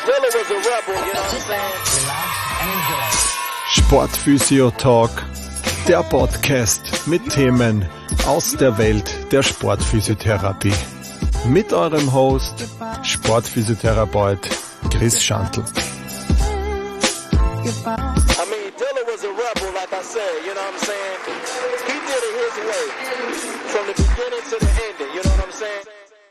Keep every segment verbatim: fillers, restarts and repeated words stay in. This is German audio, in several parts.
Dilla was a rebel, you know what I'm saying? Sportphysio Talk, der Podcast mit Themen aus der Welt der Sportphysiotherapie. Mit eurem Host, Sportphysiotherapeut Chris Schantl. I mean, Dilla was a rebel, like I said, you know what I'm saying? He did it his way, from the beginning to the ending, you know what I'm saying?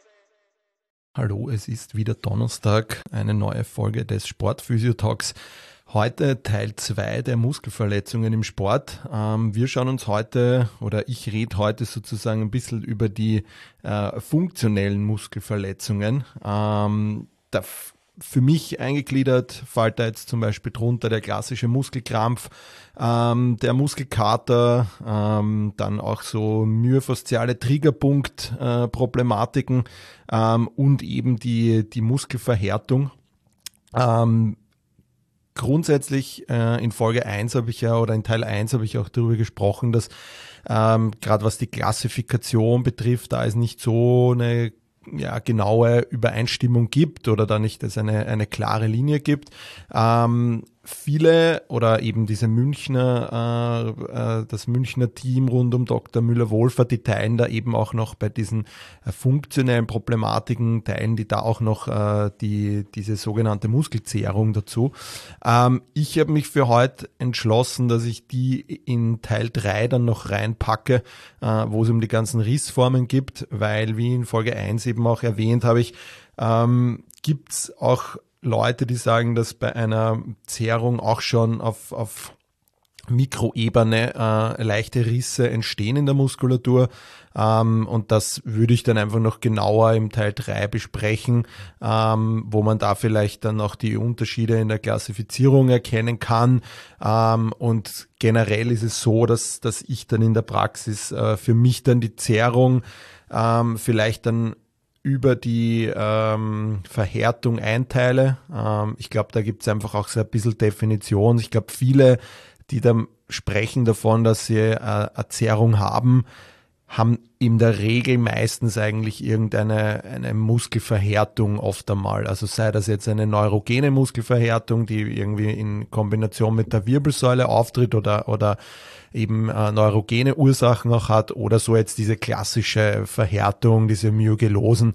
Hallo, es ist wieder Donnerstag, eine neue Folge des Sportphysio-Talks. Heute Teil zwei der Muskelverletzungen im Sport. Ähm, wir schauen uns heute, oder ich rede heute sozusagen ein bisschen über die äh, funktionellen Muskelverletzungen. Ähm, da f- für mich eingegliedert fällt da jetzt zum Beispiel drunter der klassische Muskelkrampf, ähm, der Muskelkater, ähm, dann auch so myofasziale Triggerpunkt-Problematiken ähm, und eben die, die Muskelverhärtung. Ähm, Grundsätzlich äh, in Folge eins habe ich ja, oder in Teil eins habe ich auch darüber gesprochen, dass ähm, gerade was die Klassifikation betrifft, da es nicht so eine ja, genaue Übereinstimmung gibt oder da nicht es eine, eine klare Linie gibt. Ähm, viele oder eben diese Münchner, äh, äh, das Münchner Team rund um Doktor Müller-Wohlfahrt, die teilen da eben auch noch bei diesen äh, funktionellen Problematiken, teilen die da auch noch äh, die diese sogenannte Muskelzehrung dazu. Ähm, ich habe mich für heute entschlossen, dass ich die in Teil drei dann noch reinpacke, äh, wo es um die ganzen Rissformen gibt, weil wie in Folge eins eben auch erwähnt habe ich, ähm, gibt's auch Leute, die sagen, dass bei einer Zehrung auch schon auf, auf Mikroebene äh, leichte Risse entstehen in der Muskulatur, ähm, und das würde ich dann einfach noch genauer im Teil drei besprechen, ähm, wo man da vielleicht dann auch die Unterschiede in der Klassifizierung erkennen kann, ähm, und generell ist es so, dass, dass ich dann in der Praxis äh, für mich dann die Zehrung ähm, vielleicht dann über die ähm, Verhärtung einteile. Ähm, ich glaube, da gibt es einfach auch so ein bisschen Definition. Ich glaube, viele, die da sprechen davon, dass sie äh, eine Zehrung haben, haben in der Regel meistens eigentlich irgendeine eine Muskelverhärtung oft einmal. Also sei das jetzt eine neurogene Muskelverhärtung, die irgendwie in Kombination mit der Wirbelsäule auftritt oder oder eben äh, neurogene Ursachen auch hat, oder so jetzt diese klassische Verhärtung, diese Myogelosen,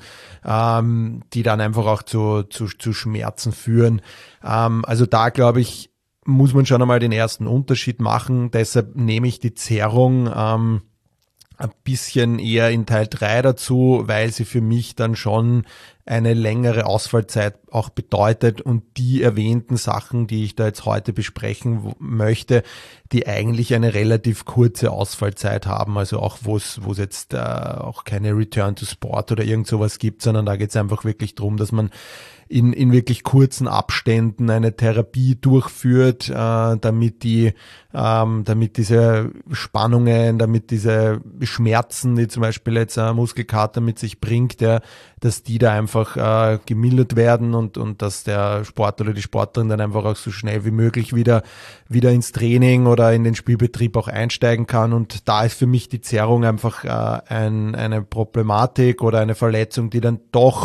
ähm, die dann einfach auch zu zu, zu Schmerzen führen. Ähm, also da glaube ich, muss man schon einmal den ersten Unterschied machen. Deshalb nehme ich die Zehrung ähm, ein bisschen eher in Teil drei dazu, weil sie für mich dann schon eine längere Ausfallzeit auch bedeutet und die erwähnten Sachen, die ich da jetzt heute besprechen w- möchte, die eigentlich eine relativ kurze Ausfallzeit haben, also auch wo es wo es jetzt äh, auch keine Return to Sport oder irgend sowas gibt, sondern da geht es einfach wirklich darum, dass man in in wirklich kurzen Abständen eine Therapie durchführt, äh, damit die ähm, damit diese Spannungen, damit diese Schmerzen, die zum Beispiel jetzt ein Muskelkater mit sich bringt, der, dass die da einfach äh, gemildert werden und und dass der Sportler oder die Sportlerin dann einfach auch so schnell wie möglich wieder wieder ins Training oder in den Spielbetrieb auch einsteigen kann. Und da ist für mich die Zehrung einfach äh, ein, eine Problematik oder eine Verletzung, die dann doch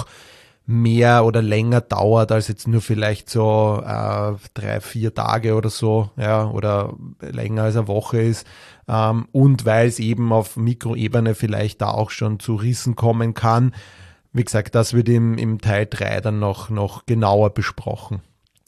mehr oder länger dauert als jetzt nur vielleicht so äh, drei, vier Tage oder so, ja, oder länger als eine Woche ist. Ähm, und weil es eben auf Mikroebene vielleicht da auch schon zu Rissen kommen kann. Wie gesagt, das wird im, im Teil drei dann noch, noch genauer besprochen.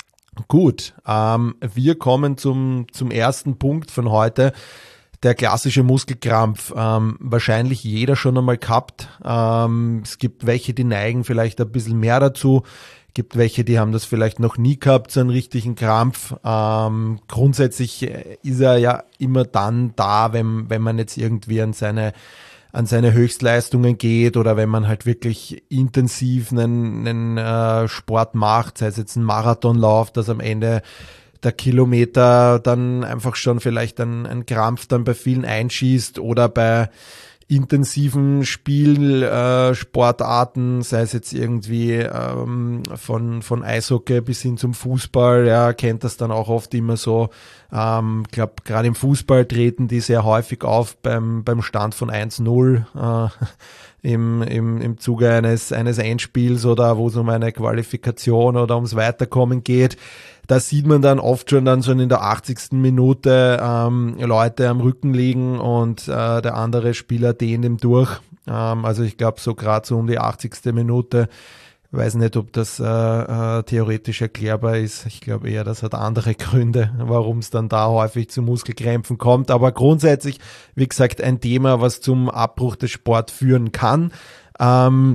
Gut, ähm, wir kommen zum, zum ersten Punkt von heute. Der klassische Muskelkrampf, ähm, wahrscheinlich jeder schon einmal gehabt. Ähm, es gibt welche, die neigen vielleicht ein bisschen mehr dazu. Es gibt welche, die haben das vielleicht noch nie gehabt, so einen richtigen Krampf. Ähm, grundsätzlich ist er ja immer dann da, wenn, wenn man jetzt irgendwie an seine an seine Höchstleistungen geht oder wenn man halt wirklich intensiv einen, einen äh, Sport macht, sei es jetzt ein Marathonlauf, dass am Ende der Kilometer dann einfach schon vielleicht ein, ein Krampf dann bei vielen einschießt, oder bei intensiven Spielsportarten, äh, sei es jetzt irgendwie ähm, von von Eishockey bis hin zum Fußball, ja, kennt das dann auch oft immer so. Ähm, ich glaube, gerade im Fußball treten die sehr häufig auf beim beim Stand von eins null. Äh, im, im, im Zuge eines, eines Endspiels oder wo es um eine Qualifikation oder ums Weiterkommen geht. Da sieht man dann oft schon dann schon in der achtzigsten Minute ähm, Leute am Rücken liegen und äh, der andere Spieler dehnt ihm durch. Ähm, also ich glaube so gerade so um die achtzigste Minute. Ich weiß nicht, ob das äh, äh, theoretisch erklärbar ist. Ich glaube eher, das hat andere Gründe, warum es dann da häufig zu Muskelkrämpfen kommt. Aber grundsätzlich, wie gesagt, ein Thema, was zum Abbruch des Sports führen kann. Ähm,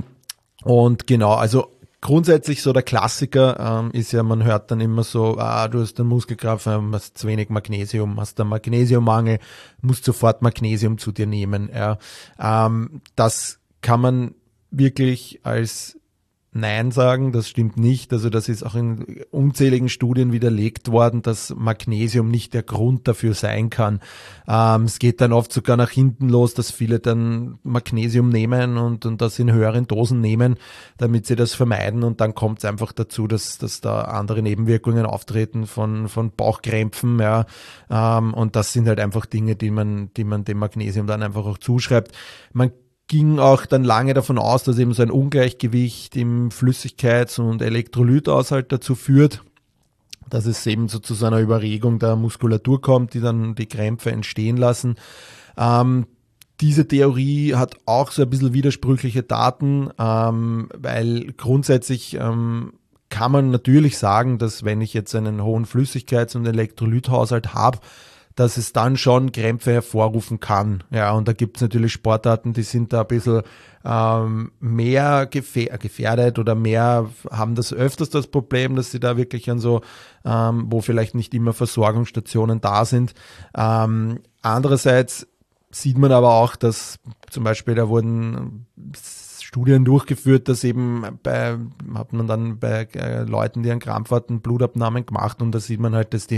und genau, also grundsätzlich so der Klassiker ähm, ist ja, man hört dann immer so, ah, du hast einen Muskelkrampf, hast zu wenig Magnesium, hast einen Magnesiummangel, musst sofort Magnesium zu dir nehmen. Ja. Ähm, das kann man wirklich als Nein sagen, das stimmt nicht. Also das ist auch in unzähligen Studien widerlegt worden, dass Magnesium nicht der Grund dafür sein kann. Ähm, es geht dann oft sogar nach hinten los, dass viele dann Magnesium nehmen und, und das in höheren Dosen nehmen, damit sie das vermeiden. Und dann kommt es einfach dazu, dass, dass da andere Nebenwirkungen auftreten von, von Bauchkrämpfen. Ja. Ähm, und das sind halt einfach Dinge, die man, die man dem Magnesium dann einfach auch zuschreibt. Man ging auch dann lange davon aus, dass eben so ein Ungleichgewicht im Flüssigkeits- und Elektrolythaushalt dazu führt, dass es eben so zu so einer Überregung der Muskulatur kommt, die dann die Krämpfe entstehen lassen. Ähm, diese Theorie hat auch so ein bisschen widersprüchliche Daten, ähm, weil grundsätzlich ähm, kann man natürlich sagen, dass wenn ich jetzt einen hohen Flüssigkeits- und Elektrolythaushalt habe, dass es dann schon Krämpfe hervorrufen kann. Ja, und da gibt es natürlich Sportarten, die sind da ein bisschen ähm, mehr gefähr- gefährdet oder mehr haben das öfters das Problem, dass sie da wirklich an so, ähm, wo vielleicht nicht immer Versorgungsstationen da sind. Ähm, andererseits sieht man aber auch, dass zum Beispiel da wurden Studien durchgeführt, dass eben bei, hat man dann bei äh, Leuten, die einen Krampf hatten, Blutabnahmen gemacht und da sieht man halt, dass die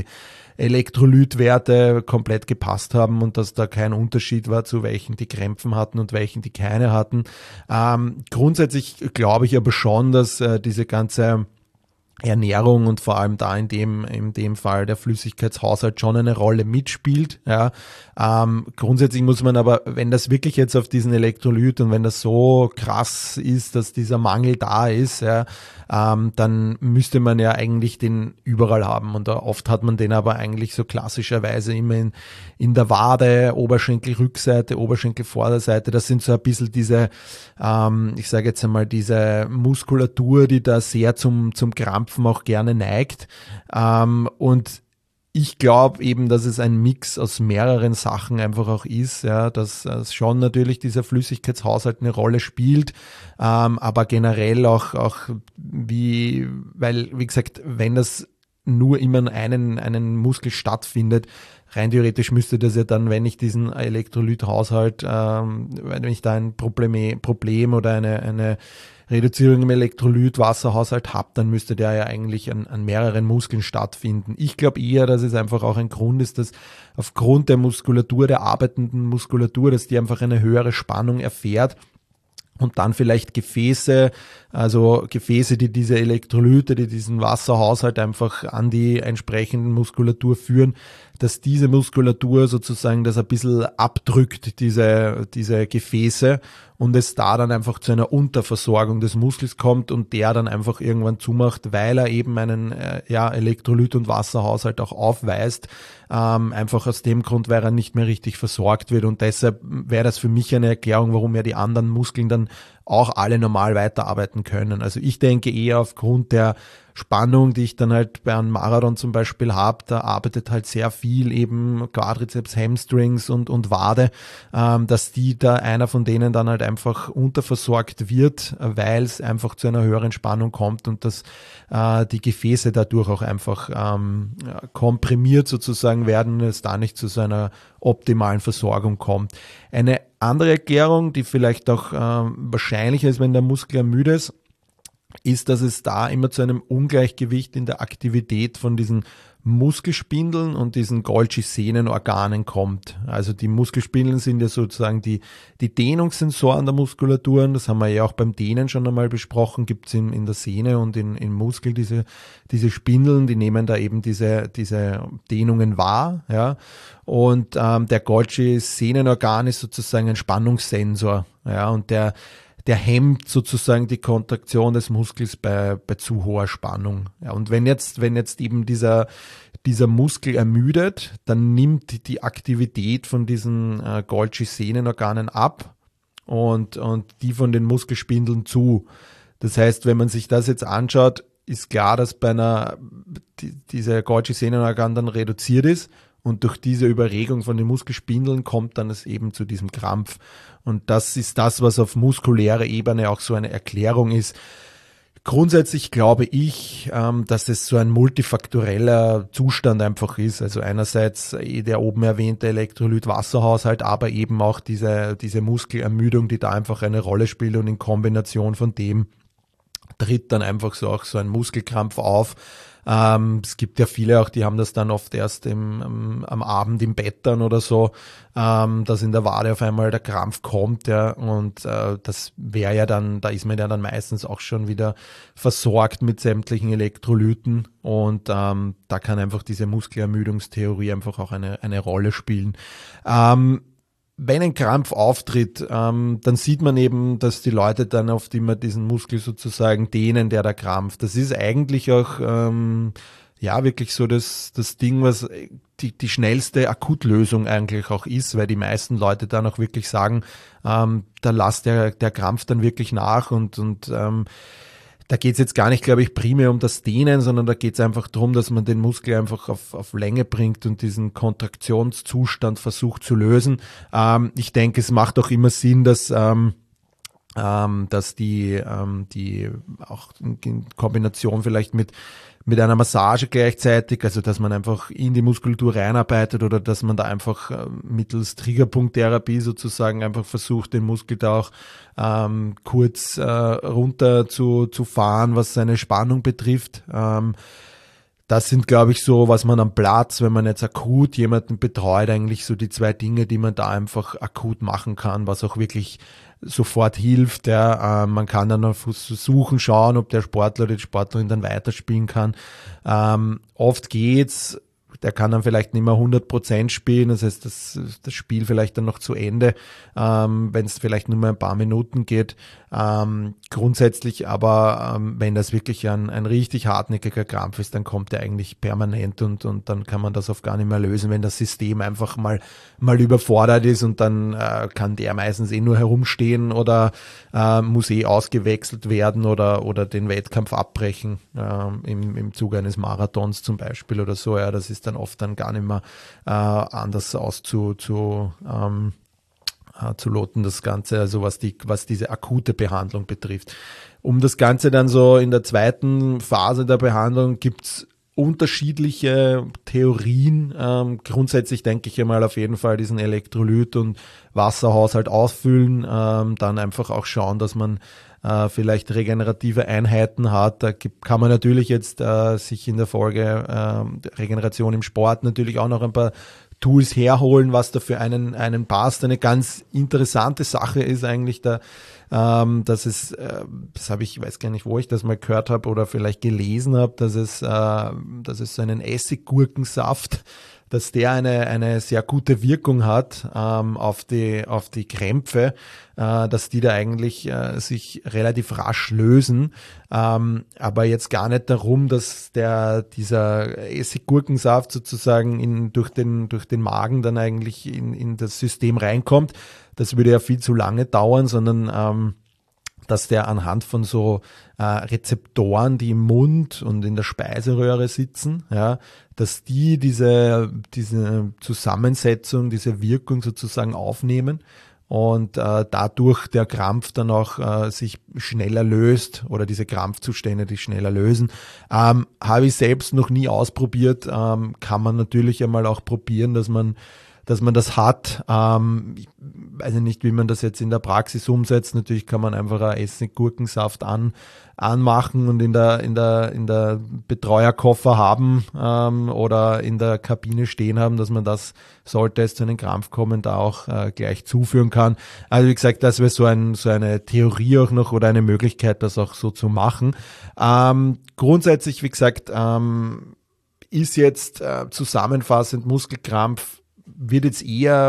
Elektrolytwerte komplett gepasst haben und dass da kein Unterschied war zu welchen, die Krämpfen hatten und welchen, die keine hatten. Ähm, grundsätzlich glaube ich aber schon, dass äh, diese ganze Ernährung und vor allem da in dem in dem Fall der Flüssigkeitshaushalt schon eine Rolle mitspielt. Ja, ähm, grundsätzlich muss man aber, wenn das wirklich jetzt auf diesen Elektrolyt und wenn das so krass ist, dass dieser Mangel da ist, ja, ähm, dann müsste man ja eigentlich den überall haben und da oft hat man den aber eigentlich so klassischerweise immer in, in der Wade, Oberschenkelrückseite, Oberschenkelvorderseite. Das sind so ein bisschen diese, ähm, ich sage jetzt einmal diese Muskulatur, die da sehr zum zum Krampf auch gerne neigt. Ähm, und ich glaube eben, dass es ein Mix aus mehreren Sachen einfach auch ist, ja, dass, dass schon natürlich dieser Flüssigkeitshaushalt eine Rolle spielt, ähm, aber generell auch, auch wie, weil, wie gesagt, wenn das nur immer einen, einen Muskel stattfindet, rein theoretisch müsste das ja dann, wenn ich diesen Elektrolythaushalt, ähm, wenn ich da ein Problem, Problem oder eine, eine Reduzierung im Elektrolyt-Wasserhaushalt habe, dann müsste der ja eigentlich an, an mehreren Muskeln stattfinden. Ich glaube eher, dass es einfach auch ein Grund ist, dass aufgrund der Muskulatur, der arbeitenden Muskulatur, dass die einfach eine höhere Spannung erfährt und dann vielleicht Gefäße, also Gefäße, die diese Elektrolyte, die diesen Wasserhaushalt einfach an die entsprechenden Muskulatur führen, dass diese Muskulatur sozusagen das ein bisschen abdrückt, diese, diese Gefäße, und es da dann einfach zu einer Unterversorgung des Muskels kommt und der dann einfach irgendwann zumacht, weil er eben einen äh, ja, Elektrolyt- und Wasserhaushalt auch aufweist, ähm, einfach aus dem Grund, weil er nicht mehr richtig versorgt wird, und deshalb wäre das für mich eine Erklärung, warum ja die anderen Muskeln dann auch alle normal weiterarbeiten können. Also ich denke eher aufgrund der Spannung, die ich dann halt bei einem Marathon zum Beispiel habe, da arbeitet halt sehr viel eben Quadrizeps, Hamstrings und, und Wade, ähm, dass die da einer von denen dann halt einfach unterversorgt wird, weil es einfach zu einer höheren Spannung kommt und dass äh, die Gefäße dadurch auch einfach ähm, ja, komprimiert sozusagen werden, es da nicht zu so einer optimalen Versorgung kommt. Eine andere Erklärung, die vielleicht auch äh, wahrscheinlicher ist, wenn der Muskel müde ist, ist, dass es da immer zu einem Ungleichgewicht in der Aktivität von diesen Muskelspindeln und diesen Golgi-Sehnenorganen kommt. Also die Muskelspindeln sind ja sozusagen die, die Dehnungssensoren der Muskulaturen. Das haben wir ja auch beim Dehnen schon einmal besprochen. Gibt es in, in der Sehne und in, in Muskel diese, diese Spindeln, die nehmen da eben diese, diese Dehnungen wahr. Ja. Und ähm, der Golgi-Sehnenorgan ist sozusagen ein Spannungssensor. ja, und der, der hemmt sozusagen die Kontraktion des Muskels bei, bei zu hoher Spannung. Ja, und wenn jetzt, wenn jetzt eben dieser, dieser Muskel ermüdet, dann nimmt die Aktivität von diesen äh, Golgi-Sehnenorganen ab und, und die von den Muskelspindeln zu. Das heißt, wenn man sich das jetzt anschaut, ist klar, dass bei einer, die, dieser Golgi-Sehnenorgan dann reduziert ist. Und durch diese Überregung von den Muskelspindeln kommt dann es eben zu diesem Krampf. Und das ist das, was auf muskulärer Ebene auch so eine Erklärung ist. Grundsätzlich glaube ich, ähm, dass es so ein multifaktoreller Zustand einfach ist. Also einerseits der oben erwähnte Elektrolyt-Wasserhaushalt, aber eben auch diese, diese Muskelermüdung, die da einfach eine Rolle spielt, und in Kombination von dem tritt dann einfach so auch so ein Muskelkrampf auf. Ähm, es gibt ja viele auch, die haben das dann oft erst im, am, am Abend im Bett dann oder so, ähm, dass in der Wade auf einmal der Krampf kommt, ja, und äh, das wäre ja dann, da ist man ja dann meistens auch schon wieder versorgt mit sämtlichen Elektrolyten, und ähm, da kann einfach diese Muskelermüdungstheorie einfach auch eine, eine Rolle spielen. Ähm, Wenn ein Krampf auftritt, ähm, dann sieht man eben, dass die Leute dann oft immer diesen Muskel sozusagen dehnen, der da krampft. Das ist eigentlich auch ähm, ja wirklich so das, das Ding, was die, die schnellste Akutlösung eigentlich auch ist, weil die meisten Leute dann auch wirklich sagen, ähm, da lasst der, der Krampf dann wirklich nach, und, und ähm, da geht es jetzt gar nicht, glaube ich, primär um das Dehnen, sondern da geht es einfach darum, dass man den Muskel einfach auf, auf Länge bringt und diesen Kontraktionszustand versucht zu lösen. Ähm, ich denke, es macht auch immer Sinn, dass, ähm, ähm, dass die, ähm, die auch in Kombination vielleicht mit mit einer Massage gleichzeitig, also dass man einfach in die Muskulatur reinarbeitet, oder dass man da einfach äh, mittels Triggerpunkttherapie sozusagen einfach versucht, den Muskel da auch ähm, kurz äh, runter zu, zu fahren, was seine Spannung betrifft. Ähm, das sind, glaube ich, so, was man am Platz, wenn man jetzt akut jemanden betreut, eigentlich so die zwei Dinge, die man da einfach akut machen kann, was auch wirklich sofort hilft. Ja. Ähm, man kann dann auf Suchen schauen, ob der Sportler oder die Sportlerin dann weiterspielen kann. Ähm, oft geht's, der kann dann vielleicht nicht mehr hundert Prozent spielen, das heißt, das, das Spiel vielleicht dann noch zu Ende, ähm, wenn es vielleicht nur mal ein paar Minuten geht. Ähm, grundsätzlich aber, ähm, wenn das wirklich ein, ein richtig hartnäckiger Krampf ist, dann kommt der eigentlich permanent, und, und dann kann man das oft gar nicht mehr lösen, wenn das System einfach mal, mal überfordert ist, und dann äh, kann der meistens eh nur herumstehen oder äh, muss eh ausgewechselt werden oder, oder den Wettkampf abbrechen, äh, im, im Zuge eines Marathons zum Beispiel oder so. Ja, das ist dann oft dann gar nicht mehr äh, anders auszu, zu, ähm, äh, zu loten, das Ganze, also was die, was diese akute Behandlung betrifft. Um das Ganze dann so in der zweiten Phase der Behandlung gibt's unterschiedliche Theorien. Ähm, grundsätzlich denke ich einmal auf jeden Fall diesen Elektrolyt- und Wasserhaushalt ausfüllen, ähm, dann einfach auch schauen, dass man äh, vielleicht regenerative Einheiten hat. Da gibt, kann man natürlich jetzt äh, sich in der Folge äh, Regeneration im Sport natürlich auch noch ein paar Tools herholen, was da für einen, einen passt. Eine ganz interessante Sache ist eigentlich da, ähm, dass es, äh, das habe ich, ich weiß gar nicht, wo ich das mal gehört habe oder vielleicht gelesen habe, dass es, äh, dass es so einen Essiggurkensaft, dass der eine, eine sehr gute Wirkung hat ähm, auf die, auf die Krämpfe, äh, dass die da eigentlich äh, sich relativ rasch lösen. Ähm, aber jetzt gar nicht darum, dass der, dieser Essiggurkensaft sozusagen in, durch den, durch den Magen dann eigentlich in, in das System reinkommt. Das würde ja viel zu lange dauern, sondern ähm, dass der anhand von so äh, Rezeptoren, die im Mund und in der Speiseröhre sitzen, ja, dass die diese, diese Zusammensetzung, diese Wirkung sozusagen aufnehmen und äh, dadurch der Krampf dann auch äh, sich schneller löst, oder diese Krampfzustände, die schneller lösen. Ähm, habe ich selbst noch nie ausprobiert, ähm, kann man natürlich einmal auch probieren, dass man dass man das hat. Ähm, ich weiß nicht, wie man das jetzt in der Praxis umsetzt. Natürlich kann man einfach einen Essiggurkensaft an, anmachen und in der, in der, in der Betreuerkoffer haben ähm, oder in der Kabine stehen haben, dass man das, sollte es zu einem Krampf kommen, da auch äh, gleich zuführen kann. Also wie gesagt, das wäre so, ein, so eine Theorie auch noch oder eine Möglichkeit, das auch so zu machen. Ähm, grundsätzlich, wie gesagt, ähm, ist jetzt äh, zusammenfassend Muskelkrampf wird jetzt eher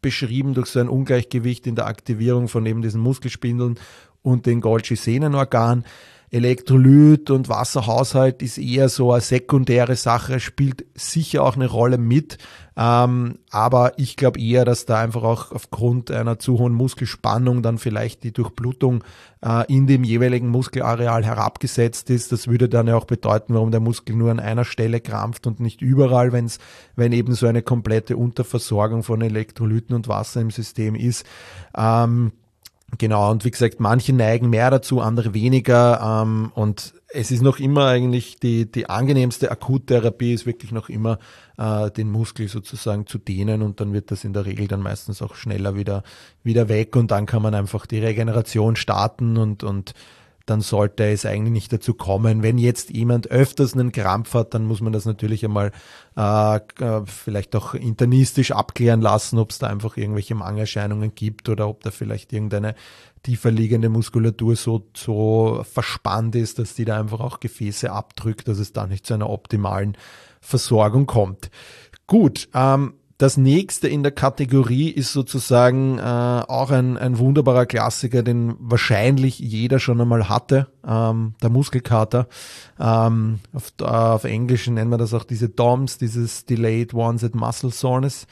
beschrieben durch so ein Ungleichgewicht in der Aktivierung von eben diesen Muskelspindeln und den Golgi-Sehnenorganen. Elektrolyt und Wasserhaushalt ist eher so eine sekundäre Sache, spielt sicher auch eine Rolle mit, ähm, aber ich glaube eher, dass da einfach auch aufgrund einer zu hohen Muskelspannung dann vielleicht die Durchblutung äh, in dem jeweiligen Muskelareal herabgesetzt ist. Das würde dann ja auch bedeuten, warum der Muskel nur an einer Stelle krampft und nicht überall, wenn's, wenn eben so eine komplette Unterversorgung von Elektrolyten und Wasser im System ist. Ähm, Genau, und wie gesagt, manche neigen mehr dazu, andere weniger, ähm, und es ist noch immer eigentlich die, die angenehmste Akuttherapie ist wirklich noch immer äh, den Muskel sozusagen zu dehnen, und dann wird das in der Regel dann meistens auch schneller wieder, wieder weg, und dann kann man einfach die Regeneration starten, und, und dann sollte es eigentlich nicht dazu kommen. Wenn jetzt jemand öfters einen Krampf hat, dann muss man das natürlich einmal äh, vielleicht auch internistisch abklären lassen, ob es da einfach irgendwelche Mangelerscheinungen gibt oder ob da vielleicht irgendeine tiefer liegende Muskulatur so, so verspannt ist, dass die da einfach auch Gefäße abdrückt, dass es da nicht zu einer optimalen Versorgung kommt. Gut, ähm, das nächste in der Kategorie ist sozusagen äh, auch ein, ein wunderbarer Klassiker, den wahrscheinlich jeder schon einmal hatte, ähm, der Muskelkater. Ähm, auf, äh, auf Englisch nennt man das auch diese D O M S, dieses Delayed Onset Muscle Soreness.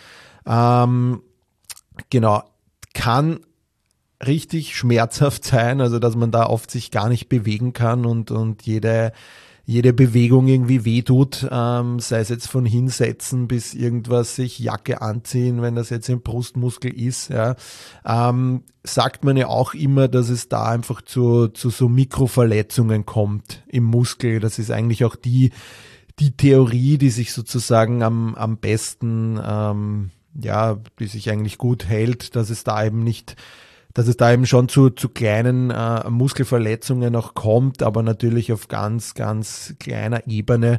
Ähm, genau, kann richtig schmerzhaft sein, also dass man da oft sich gar nicht bewegen kann und, und jede jede Bewegung irgendwie wehtut, ähm, sei es jetzt von Hinsetzen bis irgendwas sich Jacke anziehen, wenn das jetzt ein Brustmuskel ist, ja, ähm, sagt man ja auch immer, dass es da einfach zu, zu so Mikroverletzungen kommt im Muskel. Das ist eigentlich auch die, die Theorie, die sich sozusagen am, am besten, ähm, ja, die sich eigentlich gut hält, dass es da eben nicht dass es da eben schon zu, zu kleinen äh, Muskelverletzungen auch kommt, aber natürlich auf ganz, ganz kleiner Ebene.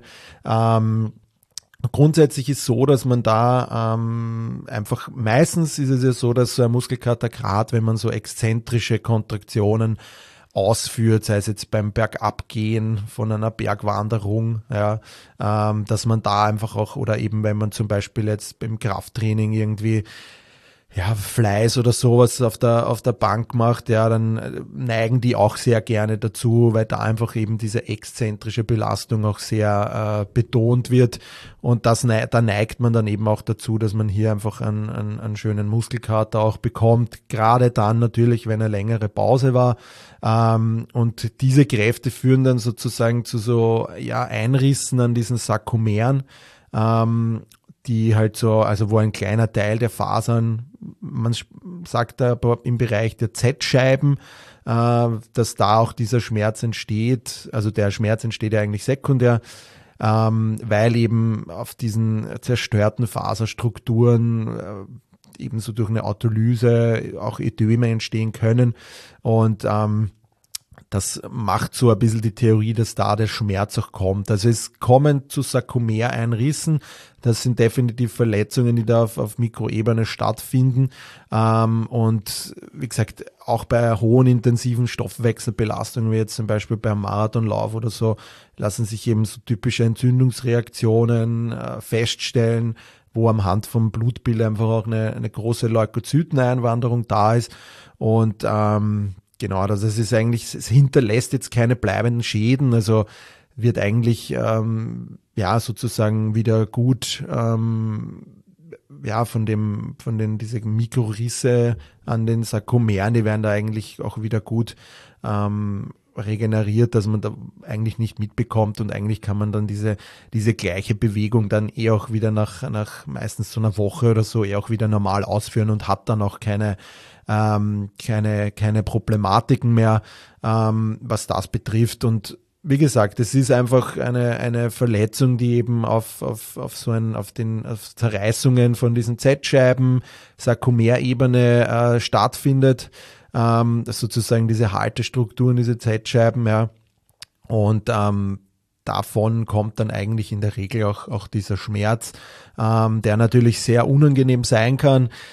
Ähm, grundsätzlich ist so, dass man da ähm, einfach, meistens ist es ja so, dass so ein Muskelkater, gerade wenn man so exzentrische Kontraktionen ausführt, sei es jetzt beim Bergabgehen von einer Bergwanderung, ja, ähm, dass man da einfach auch, oder eben wenn man zum Beispiel jetzt beim Krafttraining irgendwie ja, Fleiß oder sowas auf der, auf der Bank macht, ja, dann neigen die auch sehr gerne dazu, weil da einfach eben diese exzentrische Belastung auch sehr äh, betont wird, und das, da neigt man dann eben auch dazu, dass man hier einfach einen, einen, einen schönen Muskelkater auch bekommt, gerade dann natürlich, wenn eine längere Pause war, ähm, und diese Kräfte führen dann sozusagen zu so, ja, Einrissen an diesen Sarkomeren, ähm, die halt so, also wo ein kleiner Teil der Fasern, man sagt da im Bereich der Z-Scheiben, äh, dass da auch dieser Schmerz entsteht. Also der Schmerz entsteht ja eigentlich sekundär, ähm, weil eben auf diesen zerstörten Faserstrukturen äh, ebenso durch eine Autolyse auch Ödeme entstehen können, und ähm, das macht so ein bisschen die Theorie, dass da der Schmerz auch kommt. Also es kommen zu Sarkomereinrissen. Das sind definitiv Verletzungen, die da auf, auf Mikroebene stattfinden. Ähm, und wie gesagt, auch bei hohen intensiven Stoffwechselbelastungen, wie jetzt zum Beispiel beim Marathonlauf oder so, lassen sich eben so typische Entzündungsreaktionen äh, feststellen, wo am Hand vom Blutbild einfach auch eine, eine große Leukozyteneinwanderung da ist. Und ähm, genau, also es ist eigentlich, es hinterlässt jetzt keine bleibenden Schäden, also wird eigentlich ähm, ja sozusagen wieder gut ähm, ja von dem von den diese Mikrorisse an den Sarkomeren, die werden da eigentlich auch wieder gut ähm, regeneriert, dass man da eigentlich nicht mitbekommt, und eigentlich kann man dann diese diese gleiche Bewegung dann eh auch wieder nach nach meistens so einer Woche oder so eh auch wieder normal ausführen und hat dann auch keine ähm, keine keine Problematiken mehr, ähm, was das betrifft. Und wie gesagt, es ist einfach eine eine Verletzung, die eben auf auf auf so ein auf den auf Zerreißungen von diesen Z-Scheiben, Sarkomerebene äh, stattfindet. Ähm, sozusagen diese Haltestrukturen, diese Z-Scheiben, ja. Und ähm, davon kommt dann eigentlich in der Regel auch, auch dieser Schmerz, ähm, der natürlich sehr unangenehm sein kann.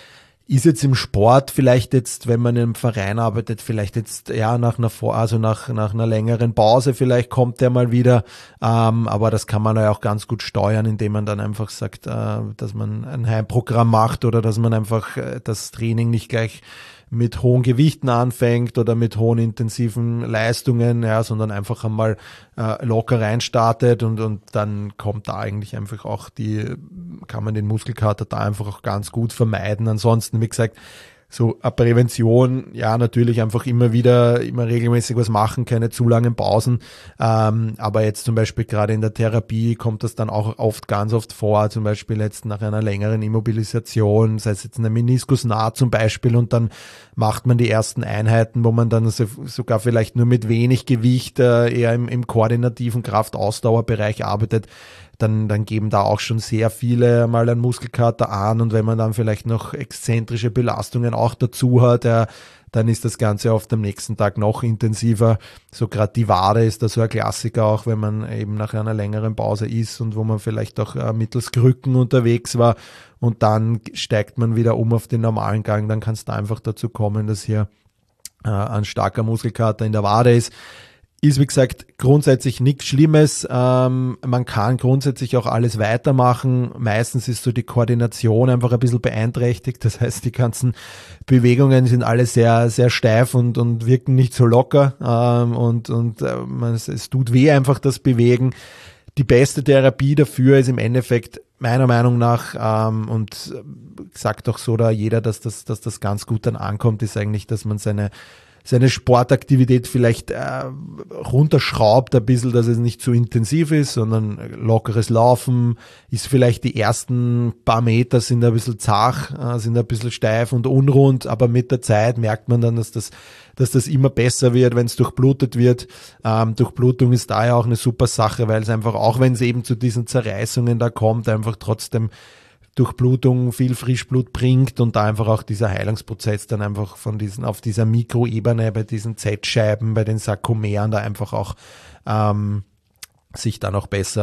ist jetzt im Sport vielleicht jetzt, wenn man im Verein arbeitet, vielleicht jetzt ja nach einer Vor also nach nach einer längeren Pause vielleicht kommt der mal wieder, ähm, aber das kann man ja auch ganz gut steuern, indem man dann einfach sagt, äh, dass man ein Heimprogramm macht oder dass man einfach äh, das Training nicht gleich mit hohen Gewichten anfängt oder mit hohen intensiven Leistungen, ja, sondern einfach einmal äh, locker reinstartet und und dann kommt da eigentlich einfach auch die, kann man den Muskelkater da einfach auch ganz gut vermeiden. Ansonsten, wie gesagt, so eine Prävention, ja, natürlich einfach immer wieder, immer regelmäßig was machen, keine zu langen Pausen. Ähm, aber jetzt zum Beispiel gerade in der Therapie kommt das dann auch oft, ganz oft vor, zum Beispiel jetzt nach einer längeren Immobilisation, sei es jetzt eine Meniskusnaht zum Beispiel, und dann macht man die ersten Einheiten, wo man dann so, sogar vielleicht nur mit wenig Gewicht äh, eher im, im koordinativen Kraft-Ausdauerbereich arbeitet. Dann, dann geben da auch schon sehr viele mal einen Muskelkater an, und wenn man dann vielleicht noch exzentrische Belastungen auch dazu hat, ja, dann ist das Ganze oft am nächsten Tag noch intensiver. So gerade die Wade ist da so ein Klassiker, auch wenn man eben nach einer längeren Pause ist und wo man vielleicht auch äh, mittels Krücken unterwegs war, und dann steigt man wieder um auf den normalen Gang, dann kann es da einfach dazu kommen, dass hier äh, ein starker Muskelkater in der Wade ist. Ist, wie gesagt, grundsätzlich nichts Schlimmes. Ähm, man kann grundsätzlich auch alles weitermachen. Meistens ist so die Koordination einfach ein bisschen beeinträchtigt. Das heißt, die ganzen Bewegungen sind alle sehr, sehr steif und, und wirken nicht so locker. Ähm, und und äh, man, es, es tut weh einfach, das Bewegen. Die beste Therapie dafür ist im Endeffekt meiner Meinung nach, ähm, und sagt auch so da jeder, dass das, dass das ganz gut dann ankommt, ist eigentlich, dass man seine seine Sportaktivität vielleicht äh, runterschraubt ein bisschen, dass es nicht zu intensiv ist, sondern lockeres Laufen ist vielleicht die ersten paar Meter sind ein bisschen zart, äh, sind ein bisschen steif und unrund, aber mit der Zeit merkt man dann, dass das, dass das immer besser wird, wenn es durchblutet wird. Ähm, Durchblutung ist da ja auch eine super Sache, weil es einfach, auch wenn es eben zu diesen Zerreißungen da kommt, einfach trotzdem Durchblutung viel Frischblut bringt und da einfach auch dieser Heilungsprozess dann einfach von diesen, auf dieser Mikroebene, bei diesen Z-Scheiben, bei den Sarkomeren da einfach auch ähm, sich dann auch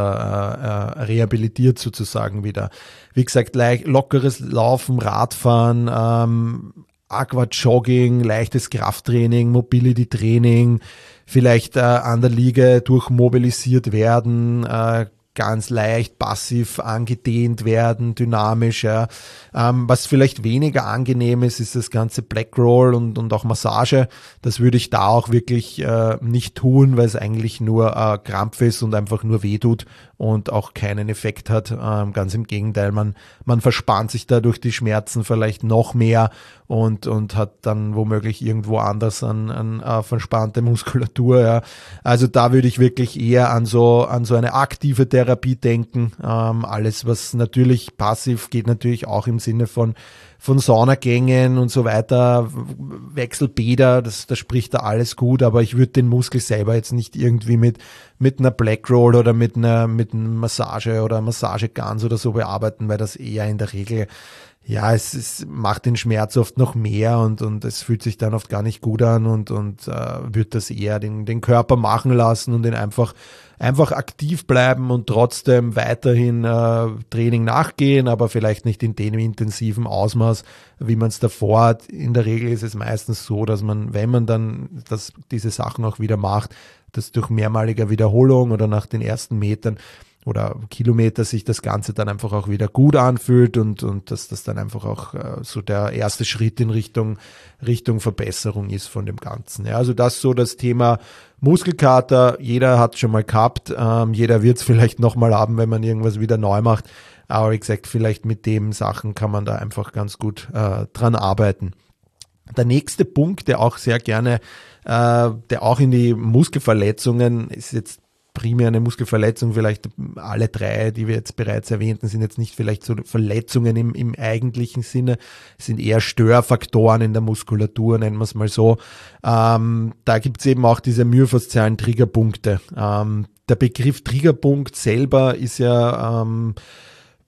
besser äh, rehabilitiert sozusagen wieder. Wie gesagt, leicht, lockeres Laufen, Radfahren, ähm, Aquajogging, leichtes Krafttraining, Mobility-Training, vielleicht äh, an der Liege durchmobilisiert werden, äh, ganz leicht passiv angedehnt werden, dynamisch. Ja. Ähm, was vielleicht weniger angenehm ist, ist das ganze Black Roll und, und auch Massage. Das würde ich da auch wirklich äh, nicht tun, weil es eigentlich nur äh, Krampf ist und einfach nur wehtut und auch keinen Effekt hat. Ähm, ganz im Gegenteil, man, man verspannt sich da durch die Schmerzen vielleicht noch mehr und, und hat dann womöglich irgendwo anders an, an äh, verspannte Muskulatur. Ja. Also da würde ich wirklich eher an so, an so eine aktive Therapie denken. Ähm, alles, was natürlich passiv geht, natürlich auch im Sinne von von Saunagängen und so weiter, Wechselbäder, das, das spricht da alles gut, aber ich würde den Muskel selber jetzt nicht irgendwie mit mit einer Black Roll oder mit einer mit einer Massage oder Massageguns oder so bearbeiten, weil das eher in der Regel, ja, es, es macht den Schmerz oft noch mehr und und es fühlt sich dann oft gar nicht gut an und und äh, würde das eher den den Körper machen lassen und den einfach einfach aktiv bleiben und trotzdem weiterhin äh, Training nachgehen, aber vielleicht nicht in dem intensiven Ausmaß, wie man es davor hat. In der Regel ist es meistens so, dass man, wenn man dann das, diese Sachen auch wieder macht, dass durch mehrmaliger Wiederholung oder nach den ersten Metern oder Kilometer sich das Ganze dann einfach auch wieder gut anfühlt und, und dass das dann einfach auch äh, so der erste Schritt in Richtung, Richtung Verbesserung ist von dem Ganzen. Ja, also das so das Thema Muskelkater. Jeder hat schon mal gehabt, ähm, jeder wird es vielleicht nochmal haben, wenn man irgendwas wieder neu macht. Aber wie gesagt, vielleicht mit den Sachen kann man da einfach ganz gut äh, dran arbeiten. Der nächste Punkt, der auch sehr gerne, äh, der auch in die Muskelverletzungen ist jetzt primär eine Muskelverletzung, vielleicht alle drei, die wir jetzt bereits erwähnten, sind jetzt nicht vielleicht so Verletzungen im, im eigentlichen Sinne, sind eher Störfaktoren in der Muskulatur, nennen wir es mal so. Ähm, da gibt es eben auch diese myofaszialen Triggerpunkte. Ähm, der Begriff Triggerpunkt selber ist ja, ähm,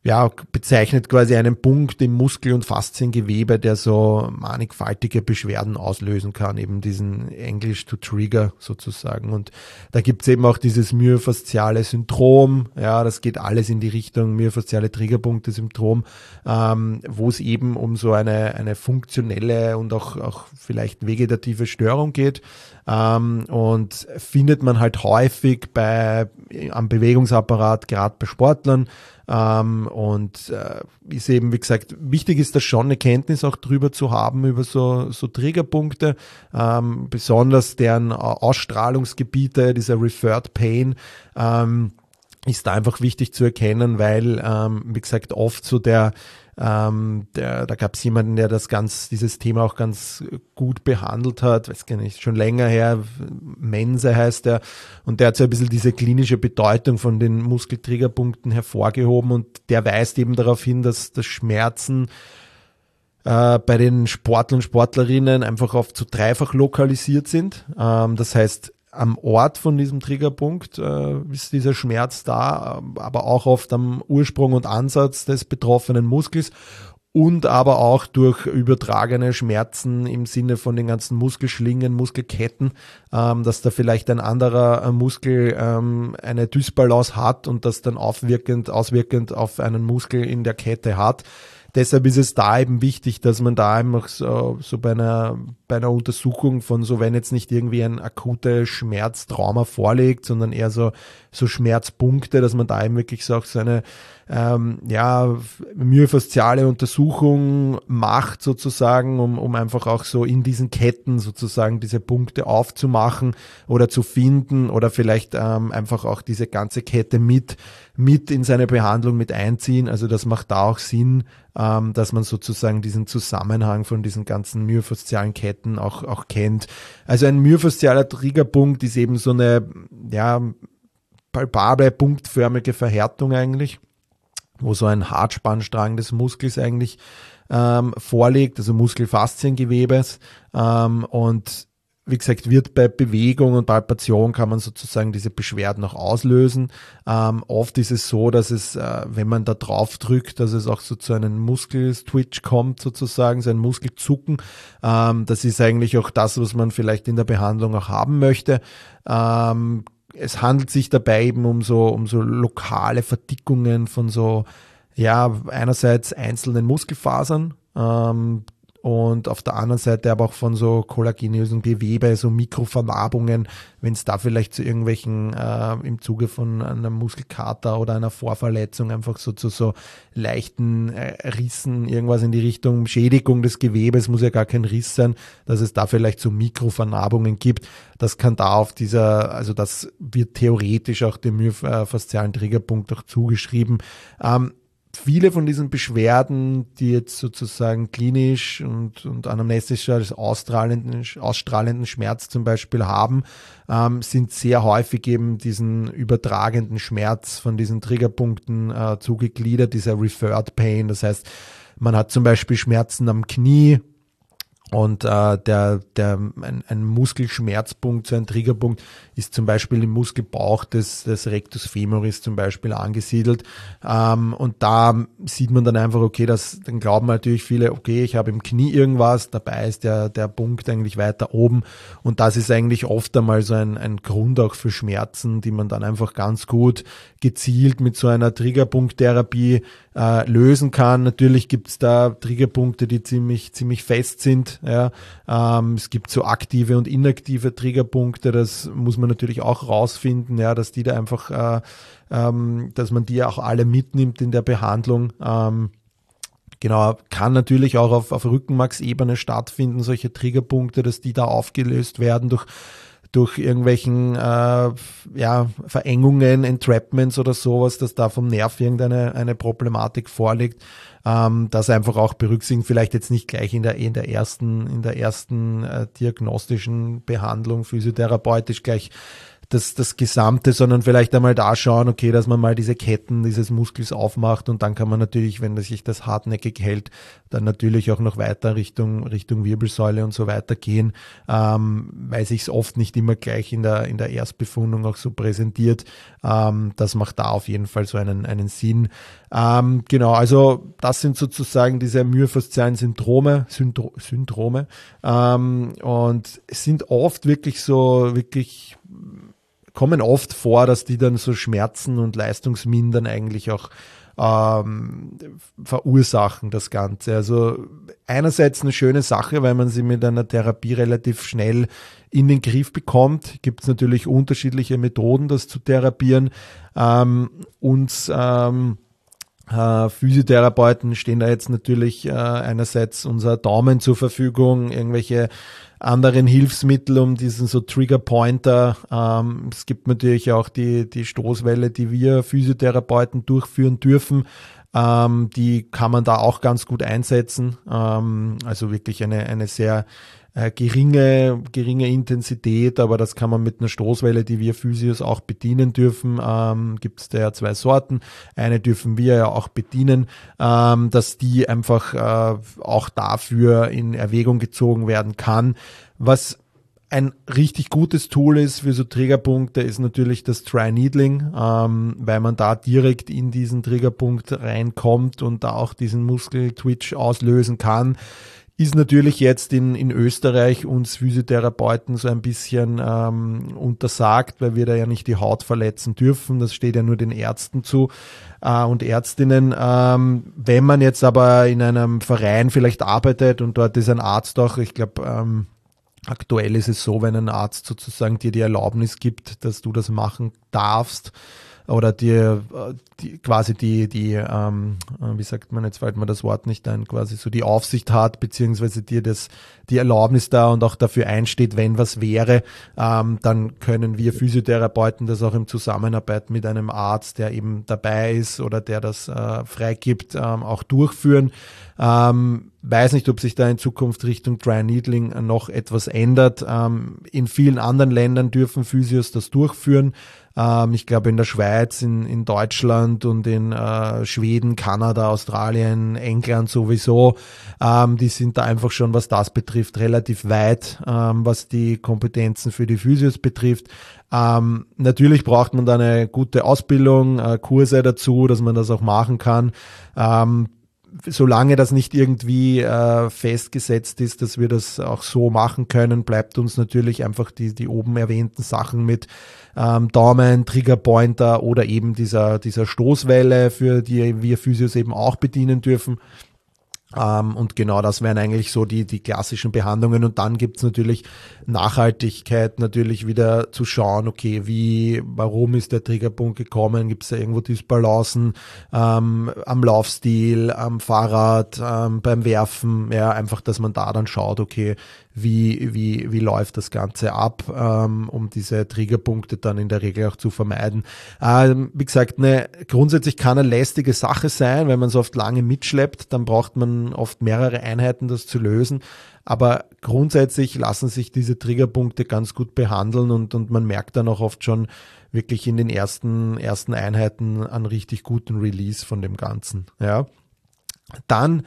ja, bezeichnet quasi einen Punkt im Muskel- und Fasziengewebe, der so mannigfaltige Beschwerden auslösen kann, eben diesen Englisch to Trigger sozusagen. Und da gibt's eben auch dieses myofasziale Syndrom, ja, das geht alles in die Richtung myofasziale Triggerpunkte-Syndrom, ähm, wo es eben um so eine, eine funktionelle und auch, auch vielleicht vegetative Störung geht. Ähm, und findet man halt häufig bei, am Bewegungsapparat, gerade bei Sportlern. Ähm, und äh, ist eben, wie gesagt, wichtig ist da schon eine Kenntnis auch drüber zu haben, über so, so Triggerpunkte, ähm, besonders deren Ausstrahlungsgebiete, dieser Referred Pain, ähm, ist da einfach wichtig zu erkennen, weil, ähm, wie gesagt, oft so der Ähm, der, da gab es jemanden, der das ganz, dieses Thema auch ganz gut behandelt hat, weiß gar nicht, schon länger her, Mense heißt er, und der hat so ein bisschen diese klinische Bedeutung von den Muskeltriggerpunkten hervorgehoben, und der weist eben darauf hin, dass das Schmerzen äh, bei den Sportlern und Sportlerinnen einfach oft so dreifach lokalisiert sind. Ähm, das heißt, am Ort von diesem Triggerpunkt äh, ist dieser Schmerz da, aber auch oft am Ursprung und Ansatz des betroffenen Muskels und aber auch durch übertragene Schmerzen im Sinne von den ganzen Muskelschlingen, Muskelketten, ähm, dass da vielleicht ein anderer äh, Muskel ähm, eine Dysbalance hat und das dann aufwirkend, auswirkend auf einen Muskel in der Kette hat. Deshalb ist es da eben wichtig, dass man da einfach so, so bei einer, bei einer Untersuchung von so, wenn jetzt nicht irgendwie ein akutes Schmerztrauma vorliegt, sondern eher so, so Schmerzpunkte, dass man da eben wirklich so auch so eine, ähm, ja, myofasziale Untersuchung macht sozusagen, um, um einfach auch so in diesen Ketten sozusagen diese Punkte aufzumachen oder zu finden oder vielleicht ähm, einfach auch diese ganze Kette mit, mit in seine Behandlung mit einziehen. Also das macht da auch Sinn, ähm, dass man sozusagen diesen Zusammenhang von diesen ganzen myofaszialen Ketten auch, auch kennt. Also ein myofaszialer Triggerpunkt ist eben so eine, ja, palpable, punktförmige Verhärtung eigentlich, wo so ein Hartspannstrang des Muskels eigentlich ähm, vorliegt, also Muskelfasziengewebes. Ähm, und wie gesagt, wird bei Bewegung und Palpation kann man sozusagen diese Beschwerden auch auslösen. Ähm, oft ist es so, dass es, äh, wenn man da drauf drückt, dass es auch so zu einem Muskelstwitch kommt sozusagen, so ein Muskelzucken. Ähm, das ist eigentlich auch das, was man vielleicht in der Behandlung auch haben möchte. Ähm, Es handelt sich dabei eben um so, um so lokale Verdickungen von so, ja, einerseits einzelnen Muskelfasern ähm, und auf der anderen Seite aber auch von so kollagenösen Gewebe, so Mikrovernarbungen, wenn es da vielleicht zu irgendwelchen, äh, im Zuge von einer Muskelkater oder einer Vorverletzung einfach so zu so leichten äh, Rissen, irgendwas in die Richtung Schädigung des Gewebes, muss ja gar kein Riss sein, dass es da vielleicht so Mikrovernarbungen gibt. Das kann da auf dieser, also das wird theoretisch auch dem myofaszialen Triggerpunkt auch zugeschrieben. Ähm, Viele von diesen Beschwerden, die jetzt sozusagen klinisch und, und anamnestisch als ausstrahlenden, ausstrahlenden Schmerz zum Beispiel haben, ähm, sind sehr häufig eben diesen übertragenden Schmerz von diesen Triggerpunkten äh, zugegliedert, dieser Referred Pain. Das heißt, man hat zum Beispiel Schmerzen am Knie, und äh, der, der, ein, ein Muskelschmerzpunkt, so ein Triggerpunkt, ist zum Beispiel im Muskelbauch des, des Rectus femoris zum Beispiel angesiedelt. Ähm, und da sieht man dann einfach, okay, das, dann glauben natürlich viele, okay, ich habe im Knie irgendwas, dabei ist der, der Punkt eigentlich weiter oben. Und das ist eigentlich oft einmal so ein, ein Grund auch für Schmerzen, die man dann einfach ganz gut gezielt mit so einer Triggerpunkttherapie äh, lösen kann. Natürlich gibt es da Triggerpunkte, die ziemlich, ziemlich fest sind. Ja, ähm, es gibt so aktive und inaktive Triggerpunkte, das muss man natürlich auch rausfinden, ja, dass die da einfach, äh, ähm, dass man die auch alle mitnimmt in der Behandlung. Ähm, genau, kann natürlich auch auf, auf Rückenmarksebene stattfinden, solche Triggerpunkte, dass die da aufgelöst werden durch durch irgendwelchen äh, ja, Verengungen, Entrapments oder sowas, dass da vom Nerv irgendeine eine Problematik vorliegt, ähm, das einfach auch berücksichtigen, vielleicht jetzt nicht gleich in der in der ersten in der ersten äh, diagnostischen Behandlung physiotherapeutisch gleich das, das Gesamte, sondern vielleicht einmal da schauen, okay, dass man mal diese Ketten dieses Muskels aufmacht und dann kann man natürlich, wenn sich das hartnäckig hält, dann natürlich auch noch weiter Richtung, Richtung Wirbelsäule und so weiter gehen, ähm, weil sich es oft nicht immer gleich in der, in der Erstbefundung auch so präsentiert. Ähm, das macht da auf jeden Fall so einen, einen Sinn. Ähm, genau, also das sind sozusagen diese myofaszialen Syndrome, Syndro- Syndrome ähm, und es sind oft wirklich so, wirklich kommen oft vor, dass die dann so Schmerzen und Leistungsmindern eigentlich auch ähm, verursachen, das Ganze. Also einerseits eine schöne Sache, weil man sie mit einer Therapie relativ schnell in den Griff bekommt. Gibt es natürlich unterschiedliche Methoden, das zu therapieren. Ähm, uns ähm, äh, Physiotherapeuten stehen da jetzt natürlich äh, einerseits unser Daumen zur Verfügung, irgendwelche anderen Hilfsmittel, um diesen so Trigger-Pointer. Ähm, es gibt natürlich auch die, die Stoßwelle, die wir Physiotherapeuten durchführen dürfen. Ähm, die kann man da auch ganz gut einsetzen. Ähm, also wirklich eine, eine sehr äh, geringe, geringe Intensität, aber das kann man mit einer Stoßwelle, die wir Physios auch bedienen dürfen. Ähm, gibt es da ja zwei Sorten. Eine dürfen wir ja auch bedienen, ähm, dass die einfach äh, auch dafür in Erwägung gezogen werden kann. Was ein richtig gutes Tool ist für so Triggerpunkte, ist natürlich das Dry Needling, ähm, weil man da direkt in diesen Triggerpunkt reinkommt und da auch diesen Muskeltwitch auslösen kann. Ist natürlich jetzt in, in Österreich uns Physiotherapeuten so ein bisschen ähm, untersagt, weil wir da ja nicht die Haut verletzen dürfen. Das steht ja nur den Ärzten zu äh, und Ärztinnen. Ähm, wenn man jetzt aber in einem Verein vielleicht arbeitet und dort ist ein Arzt auch, ich glaube, ähm, aktuell ist es so, wenn ein Arzt sozusagen dir die Erlaubnis gibt, dass du das machen darfst, oder dir die, quasi die, die ähm, wie sagt man, jetzt fällt mir das Wort nicht ein, quasi so die Aufsicht hat, beziehungsweise dir das, die Erlaubnis da und auch dafür einsteht, wenn was wäre, ähm, dann können wir Physiotherapeuten das auch in Zusammenarbeit mit einem Arzt, der eben dabei ist oder der das äh, freigibt, ähm, auch durchführen. Ähm, weiß nicht, ob sich da in Zukunft Richtung Dry Needling noch etwas ändert. Ähm, in vielen anderen Ländern dürfen Physios das durchführen. Ähm, ich glaube in der Schweiz, in, in Deutschland und in äh, Schweden, Kanada, Australien, England sowieso. Ähm, die sind da einfach schon, was das betrifft, relativ weit, ähm, was die Kompetenzen für die Physios betrifft. Ähm, natürlich braucht man da eine gute Ausbildung, äh, Kurse dazu, dass man das auch machen kann. Ähm, Solange das nicht irgendwie äh, festgesetzt ist, dass wir das auch so machen können, bleibt uns natürlich einfach die, die oben erwähnten Sachen mit ähm, Daumen, Triggerpointer oder eben dieser, dieser Stoßwelle, für die wir Physios eben auch bedienen dürfen. Ähm, und genau das wären eigentlich so die, die klassischen Behandlungen. Und dann gibt's natürlich Nachhaltigkeit, natürlich wieder zu schauen, okay, wie, warum ist der Triggerpunkt gekommen? Gibt's da irgendwo Dysbalancen ähm, am Laufstil, am Fahrrad, ähm, beim Werfen? Ja, einfach, dass man da dann schaut, okay, wie, wie, wie läuft das Ganze ab, ähm, um diese Triggerpunkte dann in der Regel auch zu vermeiden. Ähm, wie gesagt, eine, grundsätzlich kann eine lästige Sache sein, wenn man es oft lange mitschleppt, dann braucht man oft mehrere Einheiten, das zu lösen. Aber grundsätzlich lassen sich diese Triggerpunkte ganz gut behandeln und, und man merkt dann auch oft schon wirklich in den ersten, ersten Einheiten einen richtig guten Release von dem Ganzen. Ja. Dann,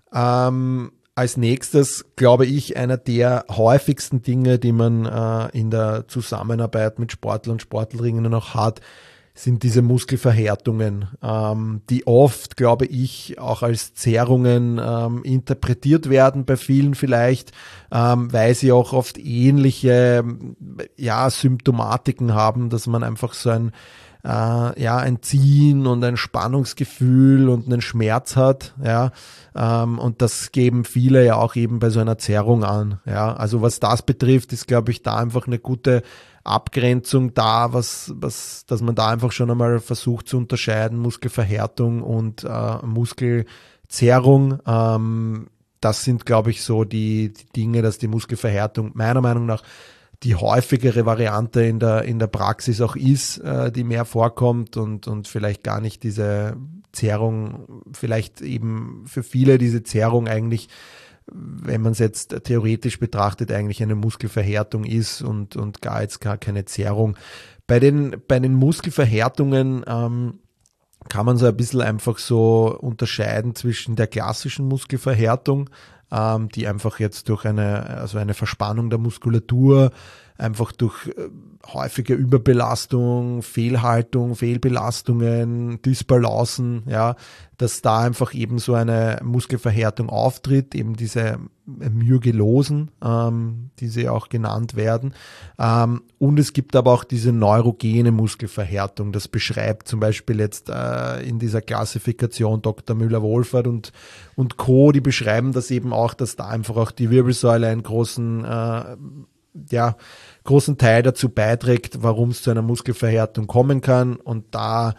ähm, als nächstes, glaube ich, einer der häufigsten Dinge, die man äh, in der Zusammenarbeit mit Sportlern und Sportlerinnen noch hat, sind diese Muskelverhärtungen, ähm, die oft, glaube ich, auch als Zerrungen ähm, interpretiert werden, bei vielen vielleicht, ähm, weil sie auch oft ähnliche ja, Symptomatiken haben, dass man einfach so ein Äh, ja, ein Ziehen und ein Spannungsgefühl und einen Schmerz hat, ja, ähm, und das geben viele ja auch eben bei so einer Zerrung an, ja, also was das betrifft, ist, glaube ich, da einfach eine gute Abgrenzung da, was, was, dass man da einfach schon einmal versucht zu unterscheiden, Muskelverhärtung und äh, Muskelzerrung, ähm, das sind, glaube ich, so die, die Dinge, dass die Muskelverhärtung meiner Meinung nach die häufigere Variante in der, in der Praxis auch ist, äh, die mehr vorkommt und, und vielleicht gar nicht diese Zerrung, vielleicht eben für viele diese Zerrung eigentlich wenn man es jetzt theoretisch betrachtet, eigentlich eine Muskelverhärtung ist und, und gar jetzt gar keine Zerrung. Bei den, bei den Muskelverhärtungen ähm, kann man so ein bisschen einfach so unterscheiden zwischen der klassischen Muskelverhärtung, ähm, die einfach jetzt durch eine, also eine Verspannung der Muskulatur, einfach durch äh, häufige Überbelastung, Fehlhaltung, Fehlbelastungen, Dysbalancen, ja, dass da einfach eben so eine Muskelverhärtung auftritt, eben diese Myogelosen, ähm, die sie auch genannt werden. Ähm, und es gibt aber auch diese neurogene Muskelverhärtung. Das beschreibt zum Beispiel jetzt äh, in dieser Klassifikation Doktor Müller-Wohlfahrt und, und Co., die beschreiben das eben auch, dass da einfach auch die Wirbelsäule einen großen äh, ja, großen Teil dazu beiträgt, warum es zu einer Muskelverhärtung kommen kann. Und da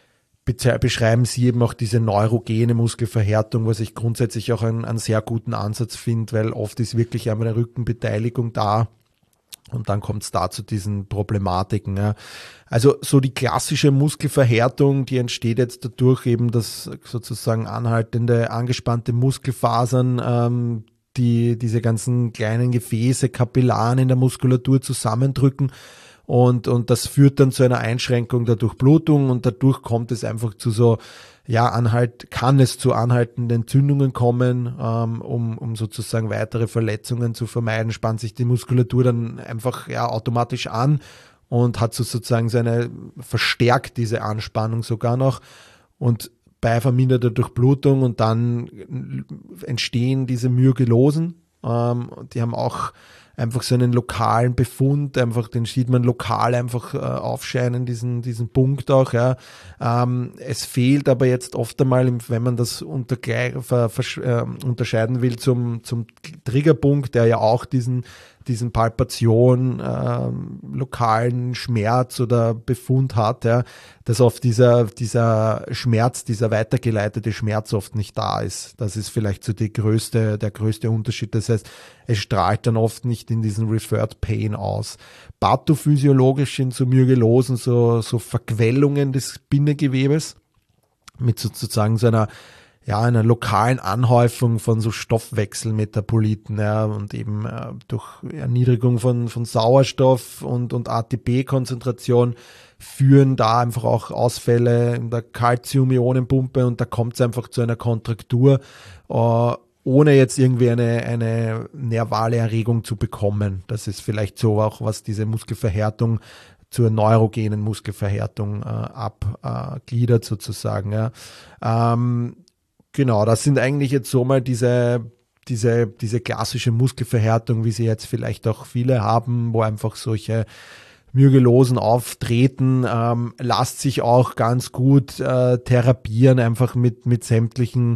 be- beschreiben sie eben auch diese neurogene Muskelverhärtung, was ich grundsätzlich auch einen, einen sehr guten Ansatz finde, weil oft ist wirklich einmal eine Rückenbeteiligung da und dann kommt es da zu diesen Problematiken. Ja. Also so die klassische Muskelverhärtung, die entsteht jetzt dadurch eben, dass sozusagen anhaltende, angespannte Muskelfasern ähm, die diese ganzen kleinen Gefäße, Kapillaren in der Muskulatur zusammendrücken und, und das führt dann zu einer Einschränkung der Durchblutung und dadurch kommt es einfach zu so, ja, anhalt, kann es zu anhaltenden Entzündungen kommen, ähm, um, um sozusagen weitere Verletzungen zu vermeiden, spannt sich die Muskulatur dann einfach, ja, automatisch an und hat so sozusagen seine, verstärkt diese Anspannung sogar noch und bei verminderter Durchblutung und dann entstehen diese Myogelosen. Ähm, die haben auch einfach so einen lokalen Befund, einfach den sieht man lokal einfach äh, aufscheinen, diesen, diesen Punkt auch. Ja. Ähm, es fehlt aber jetzt oft einmal, wenn man das unter, ver, ver, äh, unterscheiden will zum, zum Triggerpunkt, der ja auch diesen diesen Palpation, äh, lokalen Schmerz oder Befund hat, ja, dass oft dieser, dieser Schmerz, dieser weitergeleitete Schmerz oft nicht da ist. Das ist vielleicht so die größte, der größte Unterschied. Das heißt, es strahlt dann oft nicht in diesen Referred Pain aus. Pathophysiologisch sind so Myogelosen, so, so Verquellungen des Bindegewebes mit sozusagen so einer ja, einer lokalen Anhäufung von so Stoffwechselmetaboliten, ja, und eben äh, durch Erniedrigung von, von Sauerstoff und, und A T P-Konzentration führen da einfach auch Ausfälle in der Calcium-Ionenpumpe und da kommt es einfach zu einer Kontraktur, äh, ohne jetzt irgendwie eine, eine nervale Erregung zu bekommen. Das ist vielleicht so auch, was diese Muskelverhärtung zur neurogenen Muskelverhärtung äh, abgliedert äh, sozusagen, ja. Ähm, Genau, das sind eigentlich jetzt so mal diese, diese, diese klassische Muskelverhärtung, wie sie jetzt vielleicht auch viele haben, wo einfach solche Myogelosen auftreten, ähm, lässt sich auch ganz gut äh, therapieren, einfach mit, mit sämtlichen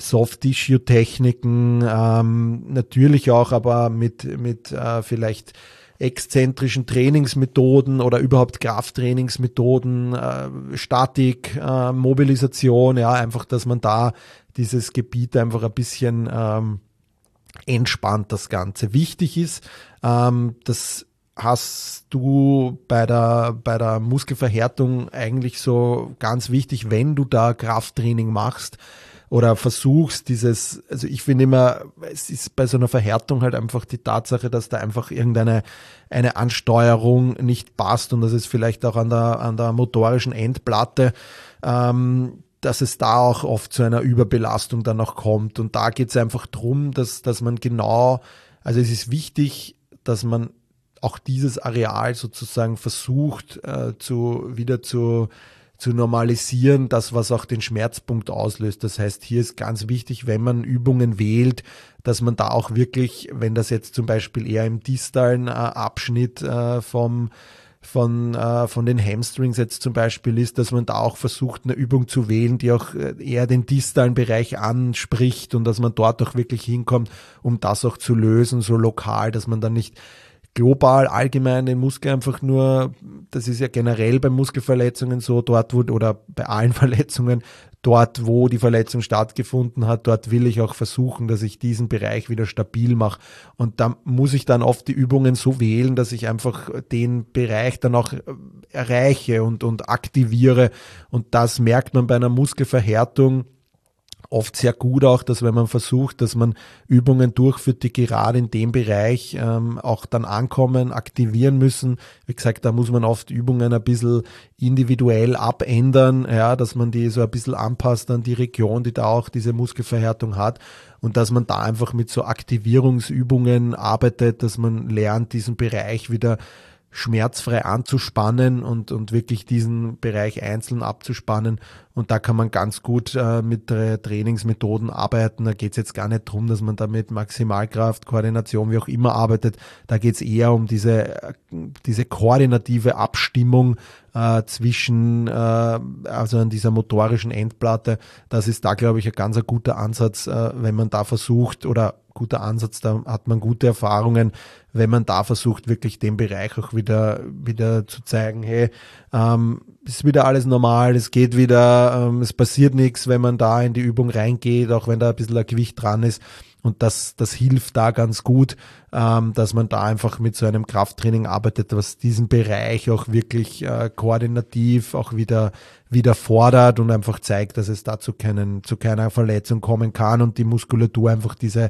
Soft-Tissue-Techniken, ähm, natürlich auch aber mit, mit äh, vielleicht exzentrischen Trainingsmethoden oder überhaupt Krafttrainingsmethoden, äh, Statik, äh, Mobilisation, ja, einfach, dass man da dieses Gebiet einfach ein bisschen ähm, entspannt das Ganze. Wichtig ist, ähm, das hast du bei der, bei der Muskelverhärtung eigentlich so ganz wichtig, wenn du da Krafttraining machst oder versuchst dieses, also ich finde immer, es ist bei so einer Verhärtung halt einfach die Tatsache, dass da einfach irgendeine eine Ansteuerung nicht passt und dass es vielleicht auch an der, an der motorischen Endplatte ähm, dass es da auch oft zu einer Überbelastung dann auch kommt. Und da geht es einfach drum, dass, dass man genau, also es ist wichtig, dass man auch dieses Areal sozusagen versucht äh, zu wieder zu, zu normalisieren, das, was auch den Schmerzpunkt auslöst. Das heißt, hier ist ganz wichtig, wenn man Übungen wählt, dass man da auch wirklich, wenn das jetzt zum Beispiel eher im distalen äh, Abschnitt äh, vom von, äh, von den Hamstrings jetzt zum Beispiel ist, dass man da auch versucht, eine Übung zu wählen, die auch eher den distalen Bereich anspricht und dass man dort auch wirklich hinkommt, um das auch zu lösen, so lokal, dass man dann nicht global allgemein den Muskel einfach nur, das ist ja generell bei Muskelverletzungen so, dort wo, oder bei allen Verletzungen, dort wo die Verletzung stattgefunden hat, dort will ich auch versuchen, dass ich diesen Bereich wieder stabil mache. Und da muss ich dann oft die Übungen so wählen, dass ich einfach den Bereich dann auch erreiche und, und aktiviere. Und das merkt man bei einer Muskelverhärtung oft sehr gut auch, dass wenn man versucht, dass man Übungen durchführt, die gerade in dem Bereich ähm, auch dann ankommen, aktivieren müssen. Wie gesagt, da muss man oft Übungen ein bisschen individuell abändern, ja, dass man die so ein bisschen anpasst an die Region, die da auch diese Muskelverhärtung hat und dass man da einfach mit so Aktivierungsübungen arbeitet, dass man lernt, diesen Bereich wieder schmerzfrei anzuspannen und, und wirklich diesen Bereich einzeln abzuspannen. Und da kann man ganz gut äh, mit äh, Trainingsmethoden arbeiten. Da geht es jetzt gar nicht darum, dass man da mit Maximalkraft, Koordination, wie auch immer arbeitet. Da geht es eher um diese, äh, diese koordinative Abstimmung äh, zwischen, äh, also an dieser motorischen Endplatte. Das ist da, glaube ich, ein ganz ein guter Ansatz, äh, wenn man da versucht, oder guter Ansatz, da hat man gute Erfahrungen, wenn man da versucht, wirklich den Bereich auch wieder, wieder zu zeigen, hey, ähm, ist wieder alles normal, es geht wieder, ähm, es passiert nichts, wenn man da in die Übung reingeht, auch wenn da ein bisschen ein Gewicht dran ist. Und das, das hilft da ganz gut, ähm, dass man da einfach mit so einem Krafttraining arbeitet, was diesen Bereich auch wirklich äh, koordinativ auch wieder, wieder fordert und einfach zeigt, dass es dazu keinen, zu keiner Verletzung kommen kann und die Muskulatur einfach diese,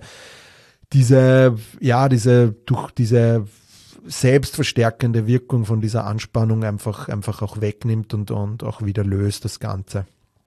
diese, ja, diese, durch diese selbstverstärkende Wirkung von dieser Anspannung einfach, einfach auch wegnimmt und, und auch wieder löst das Ganze.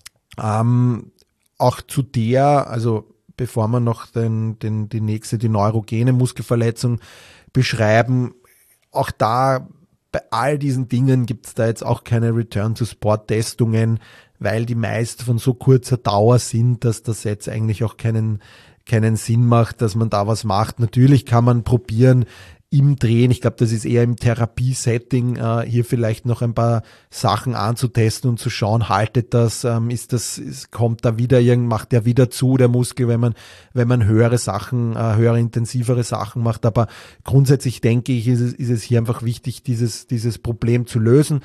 Ähm, auch zu der, also bevor wir noch den, den, die nächste, die neurogene Muskelverletzung beschreiben, auch da bei all diesen Dingen gibt es da jetzt auch keine Return-to-Sport-Testungen, weil die meist von so kurzer Dauer sind, dass das jetzt eigentlich auch keinen, keinen Sinn macht, dass man da was macht. Natürlich kann man probieren, im Drehen, ich glaube, das ist eher im Therapiesetting, äh, hier vielleicht noch ein paar Sachen anzutesten und zu schauen, haltet das, ähm, ist das, ist, kommt da wieder irgend, macht der wieder zu, der Muskel, wenn man, wenn man höhere Sachen, äh, höhere, intensivere Sachen macht. Aber grundsätzlich denke ich, ist es, ist es hier einfach wichtig, dieses, dieses Problem zu lösen,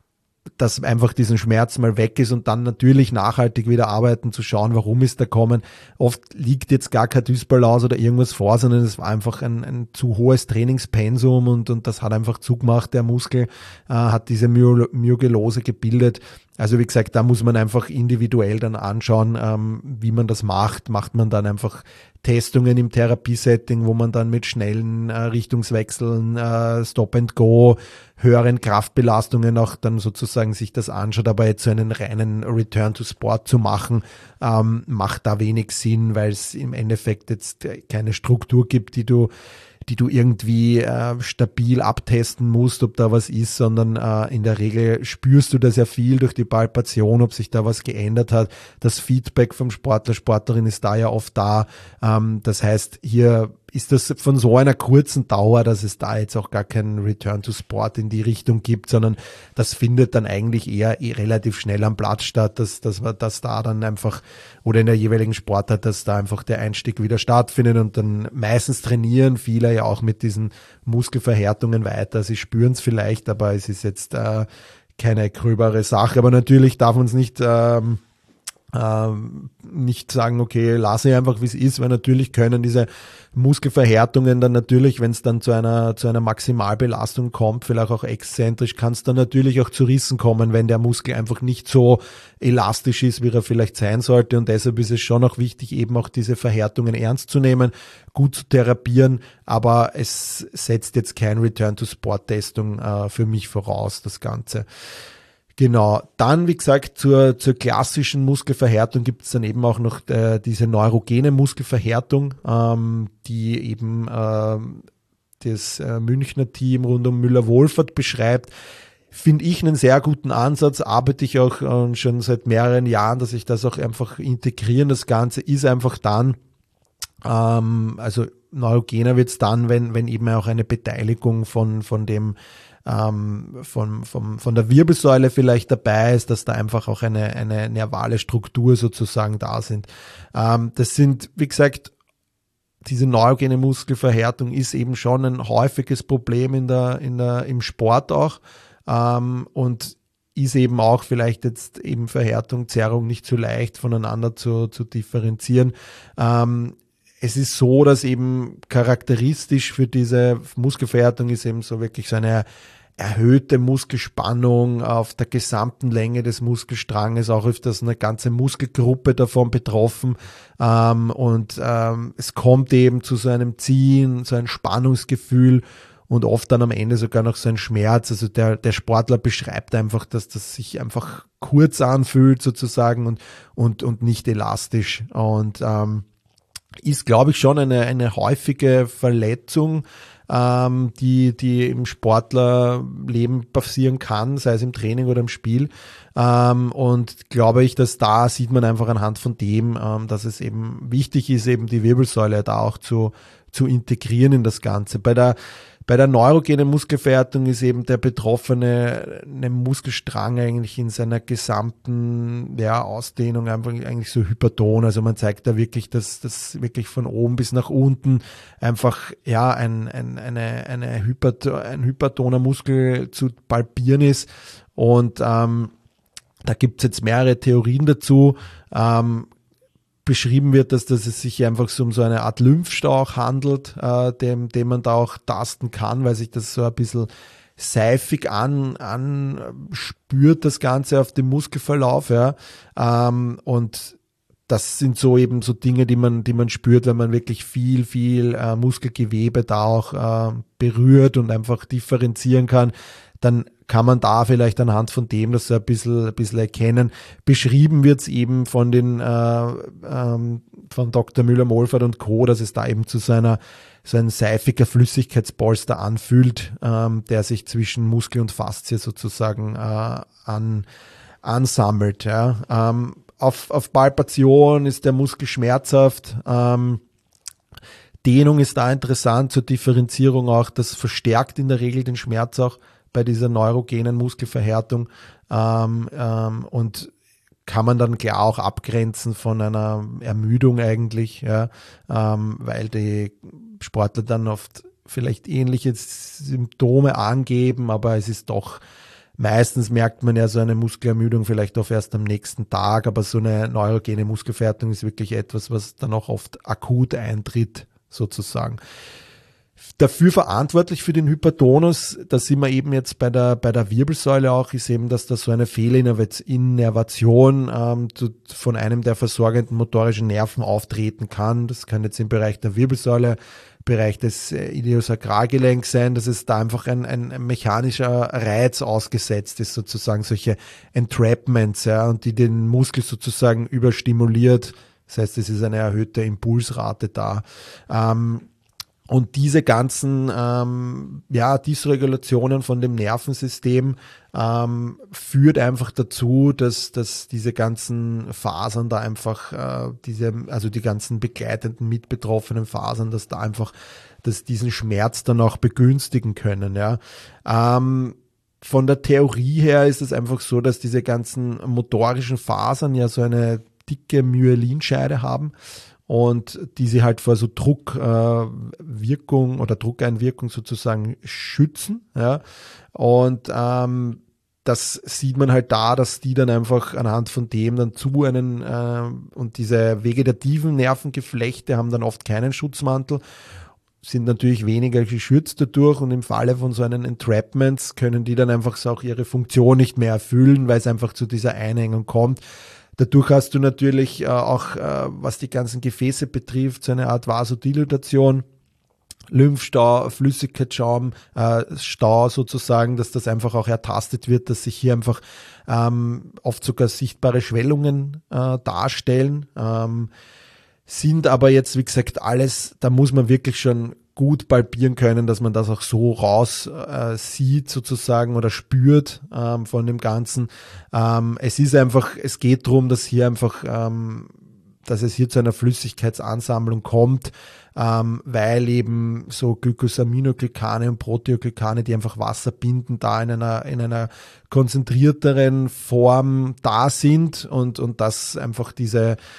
dass einfach diesen Schmerz mal weg ist und dann natürlich nachhaltig wieder arbeiten, zu schauen, warum ist der kommen. Oft liegt jetzt gar kein Dysbalanced oder irgendwas vor, sondern es war einfach ein, ein zu hohes Trainingspensum und, und das hat einfach zugemacht. Der Muskel äh, hat diese My- Myogelose gebildet. Also wie gesagt, da muss man einfach individuell dann anschauen, ähm, wie man das macht. Macht man dann einfach Testungen im Therapiesetting, wo man dann mit schnellen äh, Richtungswechseln, äh, Stop and Go, höheren Kraftbelastungen auch dann sozusagen sich das anschaut, aber jetzt so einen reinen Return to Sport zu machen, ähm, macht da wenig Sinn, weil es im Endeffekt jetzt keine Struktur gibt, die du die du irgendwie äh, stabil abtesten musst, ob da was ist, sondern äh, in der Regel spürst du das ja viel durch die Palpation, ob sich da was geändert hat. Das Feedback vom Sportler, Sportlerin ist da ja oft da. Ähm, das heißt, hier ist das von so einer kurzen Dauer, dass es da jetzt auch gar keinen Return to Sport in die Richtung gibt, sondern das findet dann eigentlich eher eh relativ schnell am Platz statt, dass, dass, dass da dann einfach, oder in der jeweiligen Sportart, dass da einfach der Einstieg wieder stattfindet und dann meistens trainieren viele ja auch mit diesen Muskelverhärtungen weiter. Sie spüren es vielleicht, aber es ist jetzt äh, keine gröbere Sache. Aber natürlich darf man es nicht ähm, ähm, nicht sagen, okay, lasse ich einfach, wie es ist, weil natürlich können diese Muskelverhärtungen dann natürlich, wenn es dann zu einer, zu einer Maximalbelastung kommt, vielleicht auch exzentrisch, kann es dann natürlich auch zu Rissen kommen, wenn der Muskel einfach nicht so elastisch ist, wie er vielleicht sein sollte. Und deshalb ist es schon auch wichtig, eben auch diese Verhärtungen ernst zu nehmen, gut zu therapieren, aber es setzt jetzt kein Return-to-Sport-Testung äh, für mich voraus, das Ganze. Genau, dann wie gesagt zur, zur klassischen Muskelverhärtung gibt es dann eben auch noch äh, diese neurogene Muskelverhärtung, ähm, die eben äh, das äh, Münchner Team rund um Müller-Wohlfahrt beschreibt. Finde ich einen sehr guten Ansatz, arbeite ich auch äh, schon seit mehreren Jahren, dass ich das auch einfach integrieren. Das Ganze ist einfach dann, ähm, also neurogener wird es dann, wenn, wenn eben auch eine Beteiligung von, von dem Ähm, von, von, von der Wirbelsäule vielleicht dabei ist, dass da einfach auch eine, eine nervale Struktur sozusagen da sind. Ähm, das sind, wie gesagt, diese neurogene Muskelverhärtung ist eben schon ein häufiges Problem in der, in der, im Sport auch ähm, und ist eben auch vielleicht jetzt eben Verhärtung, Zerrung nicht so leicht voneinander zu, zu differenzieren. Ähm, Es ist so, dass eben charakteristisch für diese Muskelverhärtung ist eben so wirklich so eine, erhöhte Muskelspannung auf der gesamten Länge des Muskelstranges, auch öfters eine ganze Muskelgruppe davon betroffen, ähm, und ähm, es kommt eben zu so einem Ziehen, so ein Spannungsgefühl und oft dann am Ende sogar noch so ein Schmerz. Also der, der Sportler beschreibt einfach, dass das sich einfach kurz anfühlt sozusagen und, und, und nicht elastisch, und ähm, ist, glaube ich, schon eine, eine häufige Verletzung, ähm, die, die im Sportlerleben passieren kann, sei es im Training oder im Spiel. Ähm, und glaube ich, dass da sieht man einfach anhand von dem, ähm, dass es eben wichtig ist, eben die Wirbelsäule da auch zu, zu integrieren in das Ganze. Bei der Bei der neurogenen Muskelverhärtung ist eben der Betroffene eine Muskelstrang eigentlich in seiner gesamten, ja, Ausdehnung einfach eigentlich so hyperton. Also man zeigt da wirklich, dass das wirklich von oben bis nach unten einfach, ja, ein, ein, eine, eine Hyperton, ein hypertoner Muskel zu palpieren ist. Und ähm, da gibt's jetzt mehrere Theorien dazu. Ähm, beschrieben wird, dass, dass es sich einfach so um so eine Art Lymphstau handelt, äh, dem, dem man da auch tasten kann, weil sich das so ein bisschen seifig an, an spürt, das Ganze auf dem Muskelverlauf, ja. Ähm, und das sind so eben so Dinge, die man, die man spürt, wenn man wirklich viel, viel äh, Muskelgewebe da auch äh, berührt und einfach differenzieren kann, dann kann man da vielleicht anhand von dem das so ein bisschen, ein bisschen erkennen. Beschrieben wird es eben von den äh, ähm, von Doktor Müller-Molfert und Co., dass es da eben zu so einer so ein seifiger Flüssigkeitspolster anfühlt, ähm, der sich zwischen Muskel und Faszie sozusagen äh, an, ansammelt. Ja. Ähm, auf, auf Palpation ist der Muskel schmerzhaft. Ähm, Dehnung ist da interessant zur Differenzierung auch. Das verstärkt in der Regel den Schmerz auch bei dieser neurogenen Muskelverhärtung, ähm, ähm, und kann man dann klar auch abgrenzen von einer Ermüdung eigentlich, ja, ähm, weil die Sportler dann oft vielleicht ähnliche Symptome angeben, aber es ist doch, meistens merkt man ja so eine Muskelermüdung vielleicht auch erst am nächsten Tag, aber so eine neurogene Muskelverhärtung ist wirklich etwas, was dann auch oft akut eintritt, sozusagen. Dafür verantwortlich für den Hypertonus, da sind wir eben jetzt bei der, bei der Wirbelsäule auch, ist eben, dass da so eine Fehlinnervation ähm, zu, von einem der versorgenden motorischen Nerven auftreten kann. Das kann jetzt im Bereich der Wirbelsäule, Bereich des äh, Iliosakralgelenks sein, dass es da einfach ein, ein, ein mechanischer Reiz ausgesetzt ist, sozusagen solche Entrapments, ja, und die den Muskel sozusagen überstimuliert. Das heißt, es ist eine erhöhte Impulsrate da. Ähm, Und diese ganzen ähm, ja, Dysregulationen von dem Nervensystem ähm, führt einfach dazu, dass, dass diese ganzen Fasern da einfach, äh, diese, also die ganzen begleitenden, mitbetroffenen Fasern, dass da einfach, dass diesen Schmerz dann auch begünstigen können. Ja. Ähm, von der Theorie her ist es einfach so, dass diese ganzen motorischen Fasern ja so eine dicke Myelinscheide haben und die sie halt vor so Druckwirkung äh, oder Druckeinwirkung sozusagen schützen. Ja. Und ähm, das sieht man halt da, dass die dann einfach anhand von dem dann zu einen, äh, und diese vegetativen Nervengeflechte haben dann oft keinen Schutzmantel, sind natürlich weniger geschützt dadurch, und im Falle von so einen Entrapments können die dann einfach so auch ihre Funktion nicht mehr erfüllen, weil es einfach zu dieser Einengung kommt. Dadurch hast du natürlich äh, auch, äh, was die ganzen Gefäße betrifft, so eine Art Vasodilatation, Lymphstau, Flüssigkeitsschaum, äh, Stau sozusagen, dass das einfach auch ertastet wird, dass sich hier einfach ähm, oft sogar sichtbare Schwellungen äh, darstellen, ähm, sind aber jetzt, wie gesagt, alles, da muss man wirklich schon gut palpieren können, dass man das auch so raus äh, sieht sozusagen oder spürt ähm, von dem Ganzen. Ähm, es ist einfach, es geht darum, dass hier einfach, ähm, dass es hier zu einer Flüssigkeitsansammlung kommt, ähm, weil eben so Glycosaminoglycane und Proteoglycane, die einfach Wasser binden, da in einer in einer konzentrierteren Form da sind, und und das einfach diese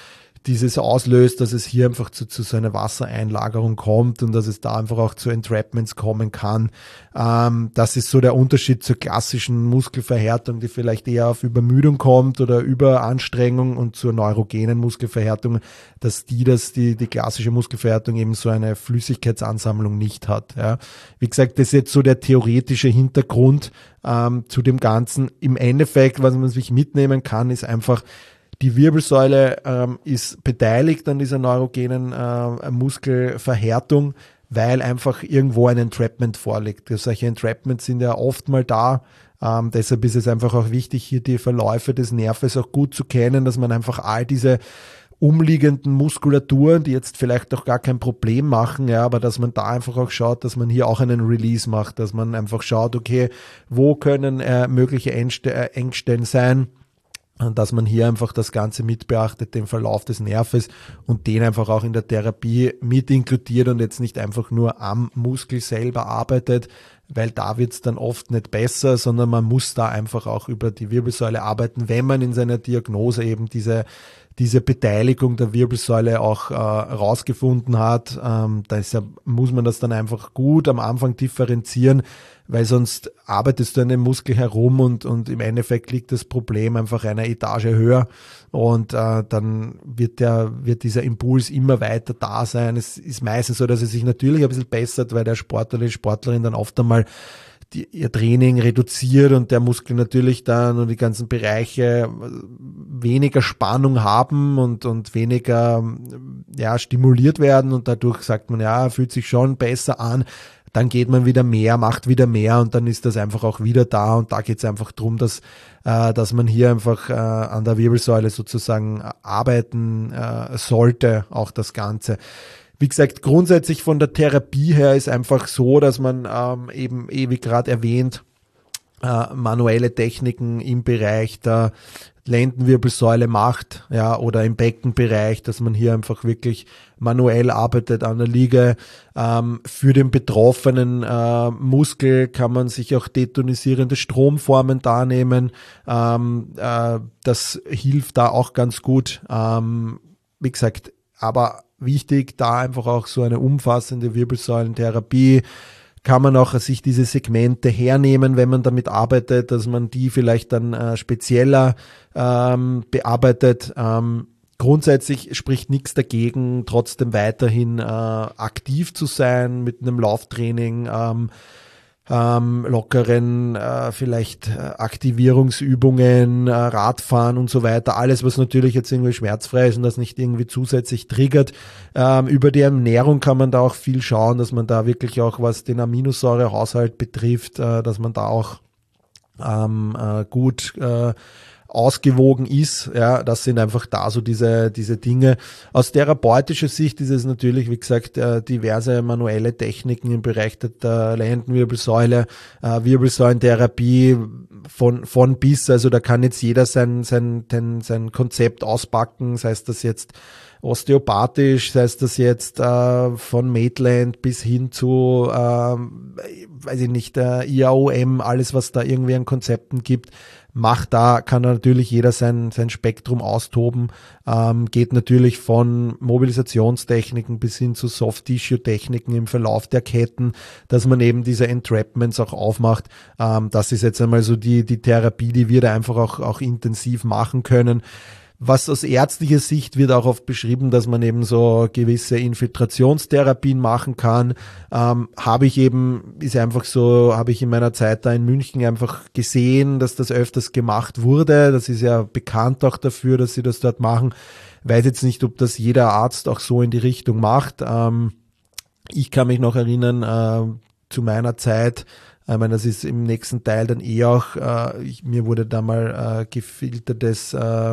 dieses auslöst, dass es hier einfach zu, zu so einer Wassereinlagerung kommt und dass es da einfach auch zu Entrapments kommen kann. Ähm, das ist so der Unterschied zur klassischen Muskelverhärtung, die vielleicht eher auf Übermüdung kommt oder Überanstrengung, und zur neurogenen Muskelverhärtung, dass die, dass die, die klassische Muskelverhärtung eben so eine Flüssigkeitsansammlung nicht hat. Ja. Wie gesagt, das ist jetzt so der theoretische Hintergrund ähm, zu dem Ganzen. Im Endeffekt, was man sich mitnehmen kann, ist einfach, die Wirbelsäule ähm, ist beteiligt an dieser neurogenen äh, Muskelverhärtung, weil einfach irgendwo ein Entrapment vorliegt. Solche Entrapments sind ja oft mal da. Ähm, deshalb ist es einfach auch wichtig, hier die Verläufe des Nerves auch gut zu kennen, dass man einfach all diese umliegenden Muskulaturen, die jetzt vielleicht auch gar kein Problem machen, ja, aber dass man da einfach auch schaut, dass man hier auch einen Release macht, dass man einfach schaut, okay, wo können äh, mögliche Engste- äh, Engstellen sein, und dass man hier einfach das Ganze mit beachtet, den Verlauf des Nerves, und den einfach auch in der Therapie mit inkludiert und jetzt nicht einfach nur am Muskel selber arbeitet, weil da wird es dann oft nicht besser, sondern man muss da einfach auch über die Wirbelsäule arbeiten, wenn man in seiner Diagnose eben diese diese Beteiligung der Wirbelsäule auch äh, rausgefunden hat. Ähm, deshalb muss man das dann einfach gut am Anfang differenzieren, weil sonst arbeitest du an dem Muskel herum und, und im Endeffekt liegt das Problem einfach eine Etage höher, und äh, dann wird der, wird dieser Impuls immer weiter da sein. Es ist meistens so, dass es sich natürlich ein bisschen bessert, weil der Sportler, die Sportlerin dann oft einmal die, ihr Training reduziert und der Muskel natürlich dann und die ganzen Bereiche weniger Spannung haben und, und weniger ja, stimuliert werden, und dadurch sagt man, ja, fühlt sich schon besser an. Dann geht man wieder mehr, macht wieder mehr, und dann ist das einfach auch wieder da, und da geht es einfach darum, dass, äh, dass man hier einfach äh, an der Wirbelsäule sozusagen arbeiten äh, sollte, auch das Ganze. Wie gesagt, grundsätzlich von der Therapie her ist einfach so, dass man ähm, eben, eh wie gerade erwähnt, äh, manuelle Techniken im Bereich der Lendenwirbelsäule macht, ja, oder im Beckenbereich, dass man hier einfach wirklich manuell arbeitet an der Liege. Ähm, für den betroffenen äh, Muskel kann man sich auch detonisierende Stromformen da nehmen. Ähm, äh, das hilft da auch ganz gut. Ähm, wie gesagt, aber wichtig, da einfach auch so eine umfassende Wirbelsäulentherapie. Kann man auch sich diese Segmente hernehmen, wenn man damit arbeitet, dass man die vielleicht dann äh, spezieller ähm, bearbeitet. Ähm, grundsätzlich spricht nichts dagegen, trotzdem weiterhin äh, aktiv zu sein mit einem Lauftraining, ähm, ähm, lockeren äh, vielleicht äh, Aktivierungsübungen, äh, Radfahren und so weiter. Alles, was natürlich jetzt irgendwie schmerzfrei ist und das nicht irgendwie zusätzlich triggert. Ähm, über die Ernährung kann man da auch viel schauen, dass man da wirklich auch, was den Aminosäurehaushalt betrifft, äh, dass man da auch ähm, äh, gut äh, ausgewogen ist. Ja, das sind einfach da so diese diese Dinge. Aus therapeutischer Sicht ist es natürlich, wie gesagt, äh, diverse manuelle Techniken im Bereich der, der Lendenwirbelsäule, äh, Wirbelsäulentherapie von von bis. Also da kann jetzt jeder sein sein sein, sein Konzept auspacken, sei es das jetzt osteopathisch, sei es das jetzt äh, von Maitland bis hin zu, äh, weiß ich nicht, äh, I A O M, alles was da irgendwie an Konzepten gibt. Macht da, kann natürlich jeder sein, sein Spektrum austoben, ähm, geht natürlich von Mobilisationstechniken bis hin zu Soft-Tissue-Techniken im Verlauf der Ketten, dass man eben diese Entrapments auch aufmacht. Ähm, das ist jetzt einmal so die, die Therapie, die wir da einfach auch, auch intensiv machen können. Was aus ärztlicher Sicht wird auch oft beschrieben, dass man eben so gewisse Infiltrationstherapien machen kann. Ähm, habe ich eben, ist einfach so, habe ich in meiner Zeit da in München einfach gesehen, dass das öfters gemacht wurde. Das ist ja bekannt auch dafür, dass sie das dort machen. Weiß jetzt nicht, ob das jeder Arzt auch so in die Richtung macht. Ähm, ich kann mich noch erinnern, äh, zu meiner Zeit, ich meine, das ist im nächsten Teil dann eh auch, äh, ich, mir wurde da mal äh, gefiltertes äh,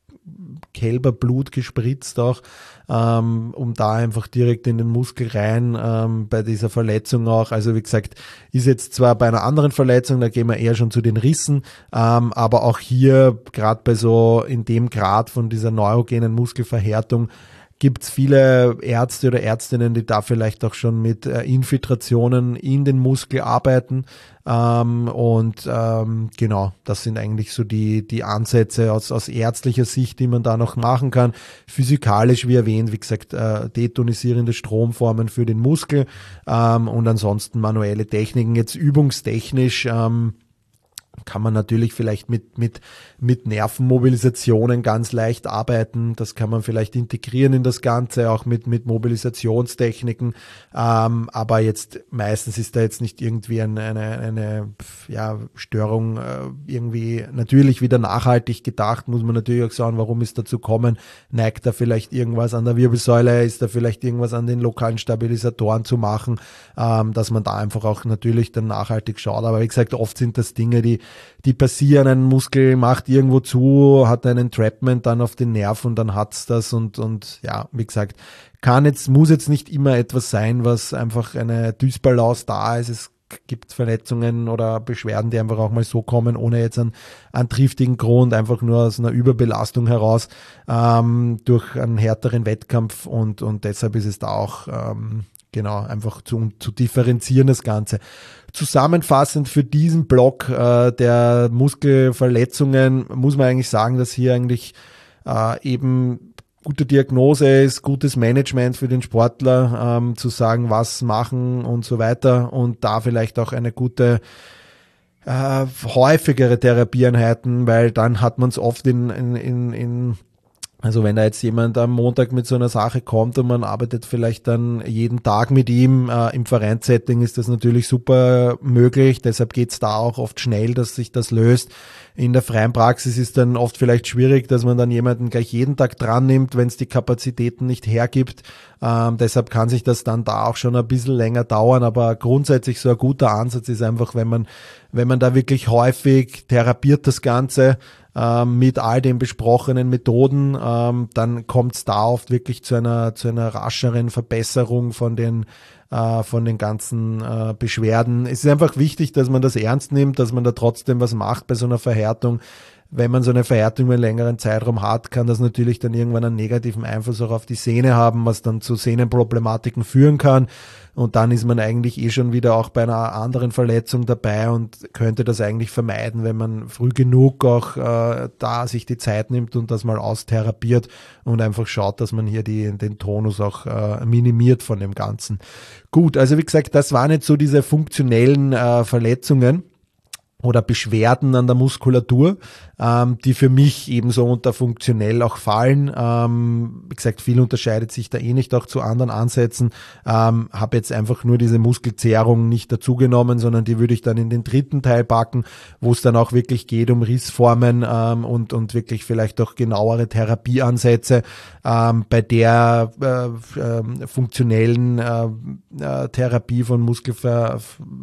Kälberblut gespritzt auch, ähm, um da einfach direkt in den Muskel rein, ähm, bei dieser Verletzung auch. Also wie gesagt, ist jetzt zwar bei einer anderen Verletzung, da gehen wir eher schon zu den Rissen, ähm, aber auch hier, gerade bei so in dem Grad von dieser neurogenen Muskelverhärtung, gibt es viele Ärzte oder Ärztinnen, die da vielleicht auch schon mit äh, Infiltrationen in den Muskel arbeiten. Ähm, und ähm, genau, das sind eigentlich so die, die Ansätze aus, aus ärztlicher Sicht, die man da noch machen kann. Physikalisch, wie erwähnt, wie gesagt, äh, detonisierende Stromformen für den Muskel ähm, und ansonsten manuelle Techniken. Jetzt übungstechnisch ähm, kann man natürlich vielleicht mit, mit, mit Nervenmobilisationen ganz leicht arbeiten. Das kann man vielleicht integrieren in das Ganze, auch mit, mit Mobilisationstechniken. Ähm, aber jetzt meistens ist da jetzt nicht irgendwie eine, eine, eine ja, Störung äh, irgendwie natürlich wieder nachhaltig gedacht. Muss man natürlich auch schauen, warum ist dazu kommen. Neigt da vielleicht irgendwas an der Wirbelsäule? Ist da vielleicht irgendwas an den lokalen Stabilisatoren zu machen? Ähm, dass man da einfach auch natürlich dann nachhaltig schaut. Aber wie gesagt, oft sind das Dinge, die die passieren, ein Muskel macht irgendwo zu, hat einen Entrapment dann auf den Nerv und dann hat's das und, und ja, wie gesagt, kann jetzt, muss jetzt nicht immer etwas sein, was einfach eine Dysbalance da ist. Es gibt Verletzungen oder Beschwerden, die einfach auch mal so kommen, ohne jetzt einen, einen triftigen Grund, einfach nur aus einer Überbelastung heraus, ähm, durch einen härteren Wettkampf und, und deshalb ist es da auch, ähm, genau, einfach zu, zu differenzieren das Ganze. Zusammenfassend für diesen Block äh, der Muskelverletzungen muss man eigentlich sagen, dass hier eigentlich äh, eben gute Diagnose ist, gutes Management für den Sportler, ähm, zu sagen, was machen und so weiter und da vielleicht auch eine gute äh, häufigere Therapieeinheiten, weil dann hat man es oft in, in, in, in Also wenn da jetzt jemand am Montag mit so einer Sache kommt und man arbeitet vielleicht dann jeden Tag mit ihm, äh, im Vereinssetting ist das natürlich super möglich, deshalb geht's da auch oft schnell, dass sich das löst. In der freien Praxis ist dann oft vielleicht schwierig, dass man dann jemanden gleich jeden Tag dran nimmt, wenn es die Kapazitäten nicht hergibt. Ähm, deshalb kann sich das dann da auch schon ein bisschen länger dauern, aber grundsätzlich so ein guter Ansatz ist einfach, wenn man, wenn man da wirklich häufig therapiert das Ganze, mit all den besprochenen Methoden, ähm, dann kommt es da oft wirklich zu einer zu einer rascheren Verbesserung von den äh, von den ganzen äh, Beschwerden. Es ist einfach wichtig, dass man das ernst nimmt, dass man da trotzdem was macht bei so einer Verhärtung. Wenn man so eine Verhärtung über einen längeren Zeitraum hat, kann das natürlich dann irgendwann einen negativen Einfluss auch auf die Sehne haben, was dann zu Sehnenproblematiken führen kann. Und dann ist man eigentlich eh schon wieder auch bei einer anderen Verletzung dabei und könnte das eigentlich vermeiden, wenn man früh genug auch äh, da sich die Zeit nimmt und das mal austherapiert und einfach schaut, dass man hier die, den Tonus auch äh, minimiert von dem Ganzen. Gut, also wie gesagt, das waren jetzt so diese funktionellen äh, Verletzungen oder Beschwerden an der Muskulatur, ähm, die für mich ebenso unter funktionell auch fallen. Ähm, wie gesagt, viel unterscheidet sich da eh nicht auch zu anderen Ansätzen. Ähm, habe jetzt einfach nur diese Muskelzehrung nicht dazugenommen, sondern die würde ich dann in den dritten Teil packen, wo es dann auch wirklich geht um Rissformen ähm, und, und wirklich vielleicht auch genauere Therapieansätze. Ähm, bei der äh, äh, funktionellen äh, äh, Therapie von Muskelbeschwerden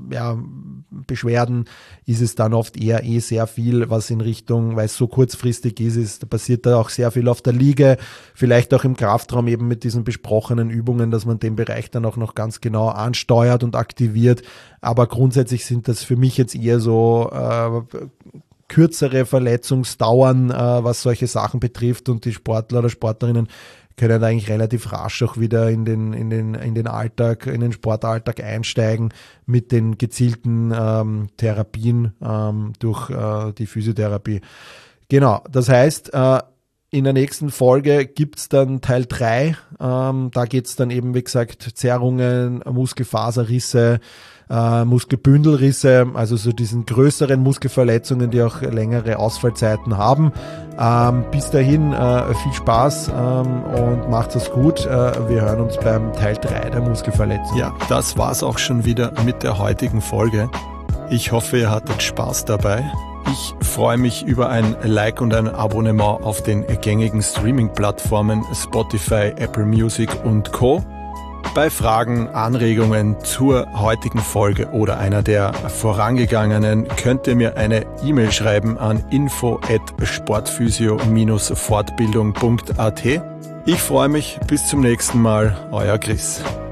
ja, ist es dann oft eher eh sehr viel, was in Richtung, weil es so kurzfristig ist, ist, passiert da auch sehr viel auf der Liege, vielleicht auch im Kraftraum eben mit diesen besprochenen Übungen, dass man den Bereich dann auch noch ganz genau ansteuert und aktiviert, aber grundsätzlich sind das für mich jetzt eher so äh, kürzere Verletzungsdauern, äh, was solche Sachen betrifft und die Sportler oder Sportlerinnen können eigentlich relativ rasch auch wieder in den, in den, in den Alltag, in den Sportalltag einsteigen mit den gezielten ähm, Therapien ähm, durch äh, die Physiotherapie. Genau, das heißt, äh, in der nächsten Folge gibt's dann Teil drei. Ähm, da geht's dann eben, wie gesagt, Zerrungen, Muskelfaserrisse, äh, Muskelbündelrisse, also so diesen größeren Muskelverletzungen, die auch längere Ausfallzeiten haben. Ähm, bis dahin äh, viel Spaß ähm, und macht's es gut. Äh, wir hören uns beim Teil drei der Muskelverletzung. Ja, das war's auch schon wieder mit der heutigen Folge. Ich hoffe, ihr hattet Spaß dabei. Ich freue mich über ein Like und ein Abonnement auf den gängigen Streaming-Plattformen Spotify, Apple Music und Co. Bei Fragen, Anregungen zur heutigen Folge oder einer der vorangegangenen könnt ihr mir eine E-Mail schreiben an info at sportphysio Bindestrich fortbildung punkt at. Ich freue mich, bis zum nächsten Mal, euer Chris.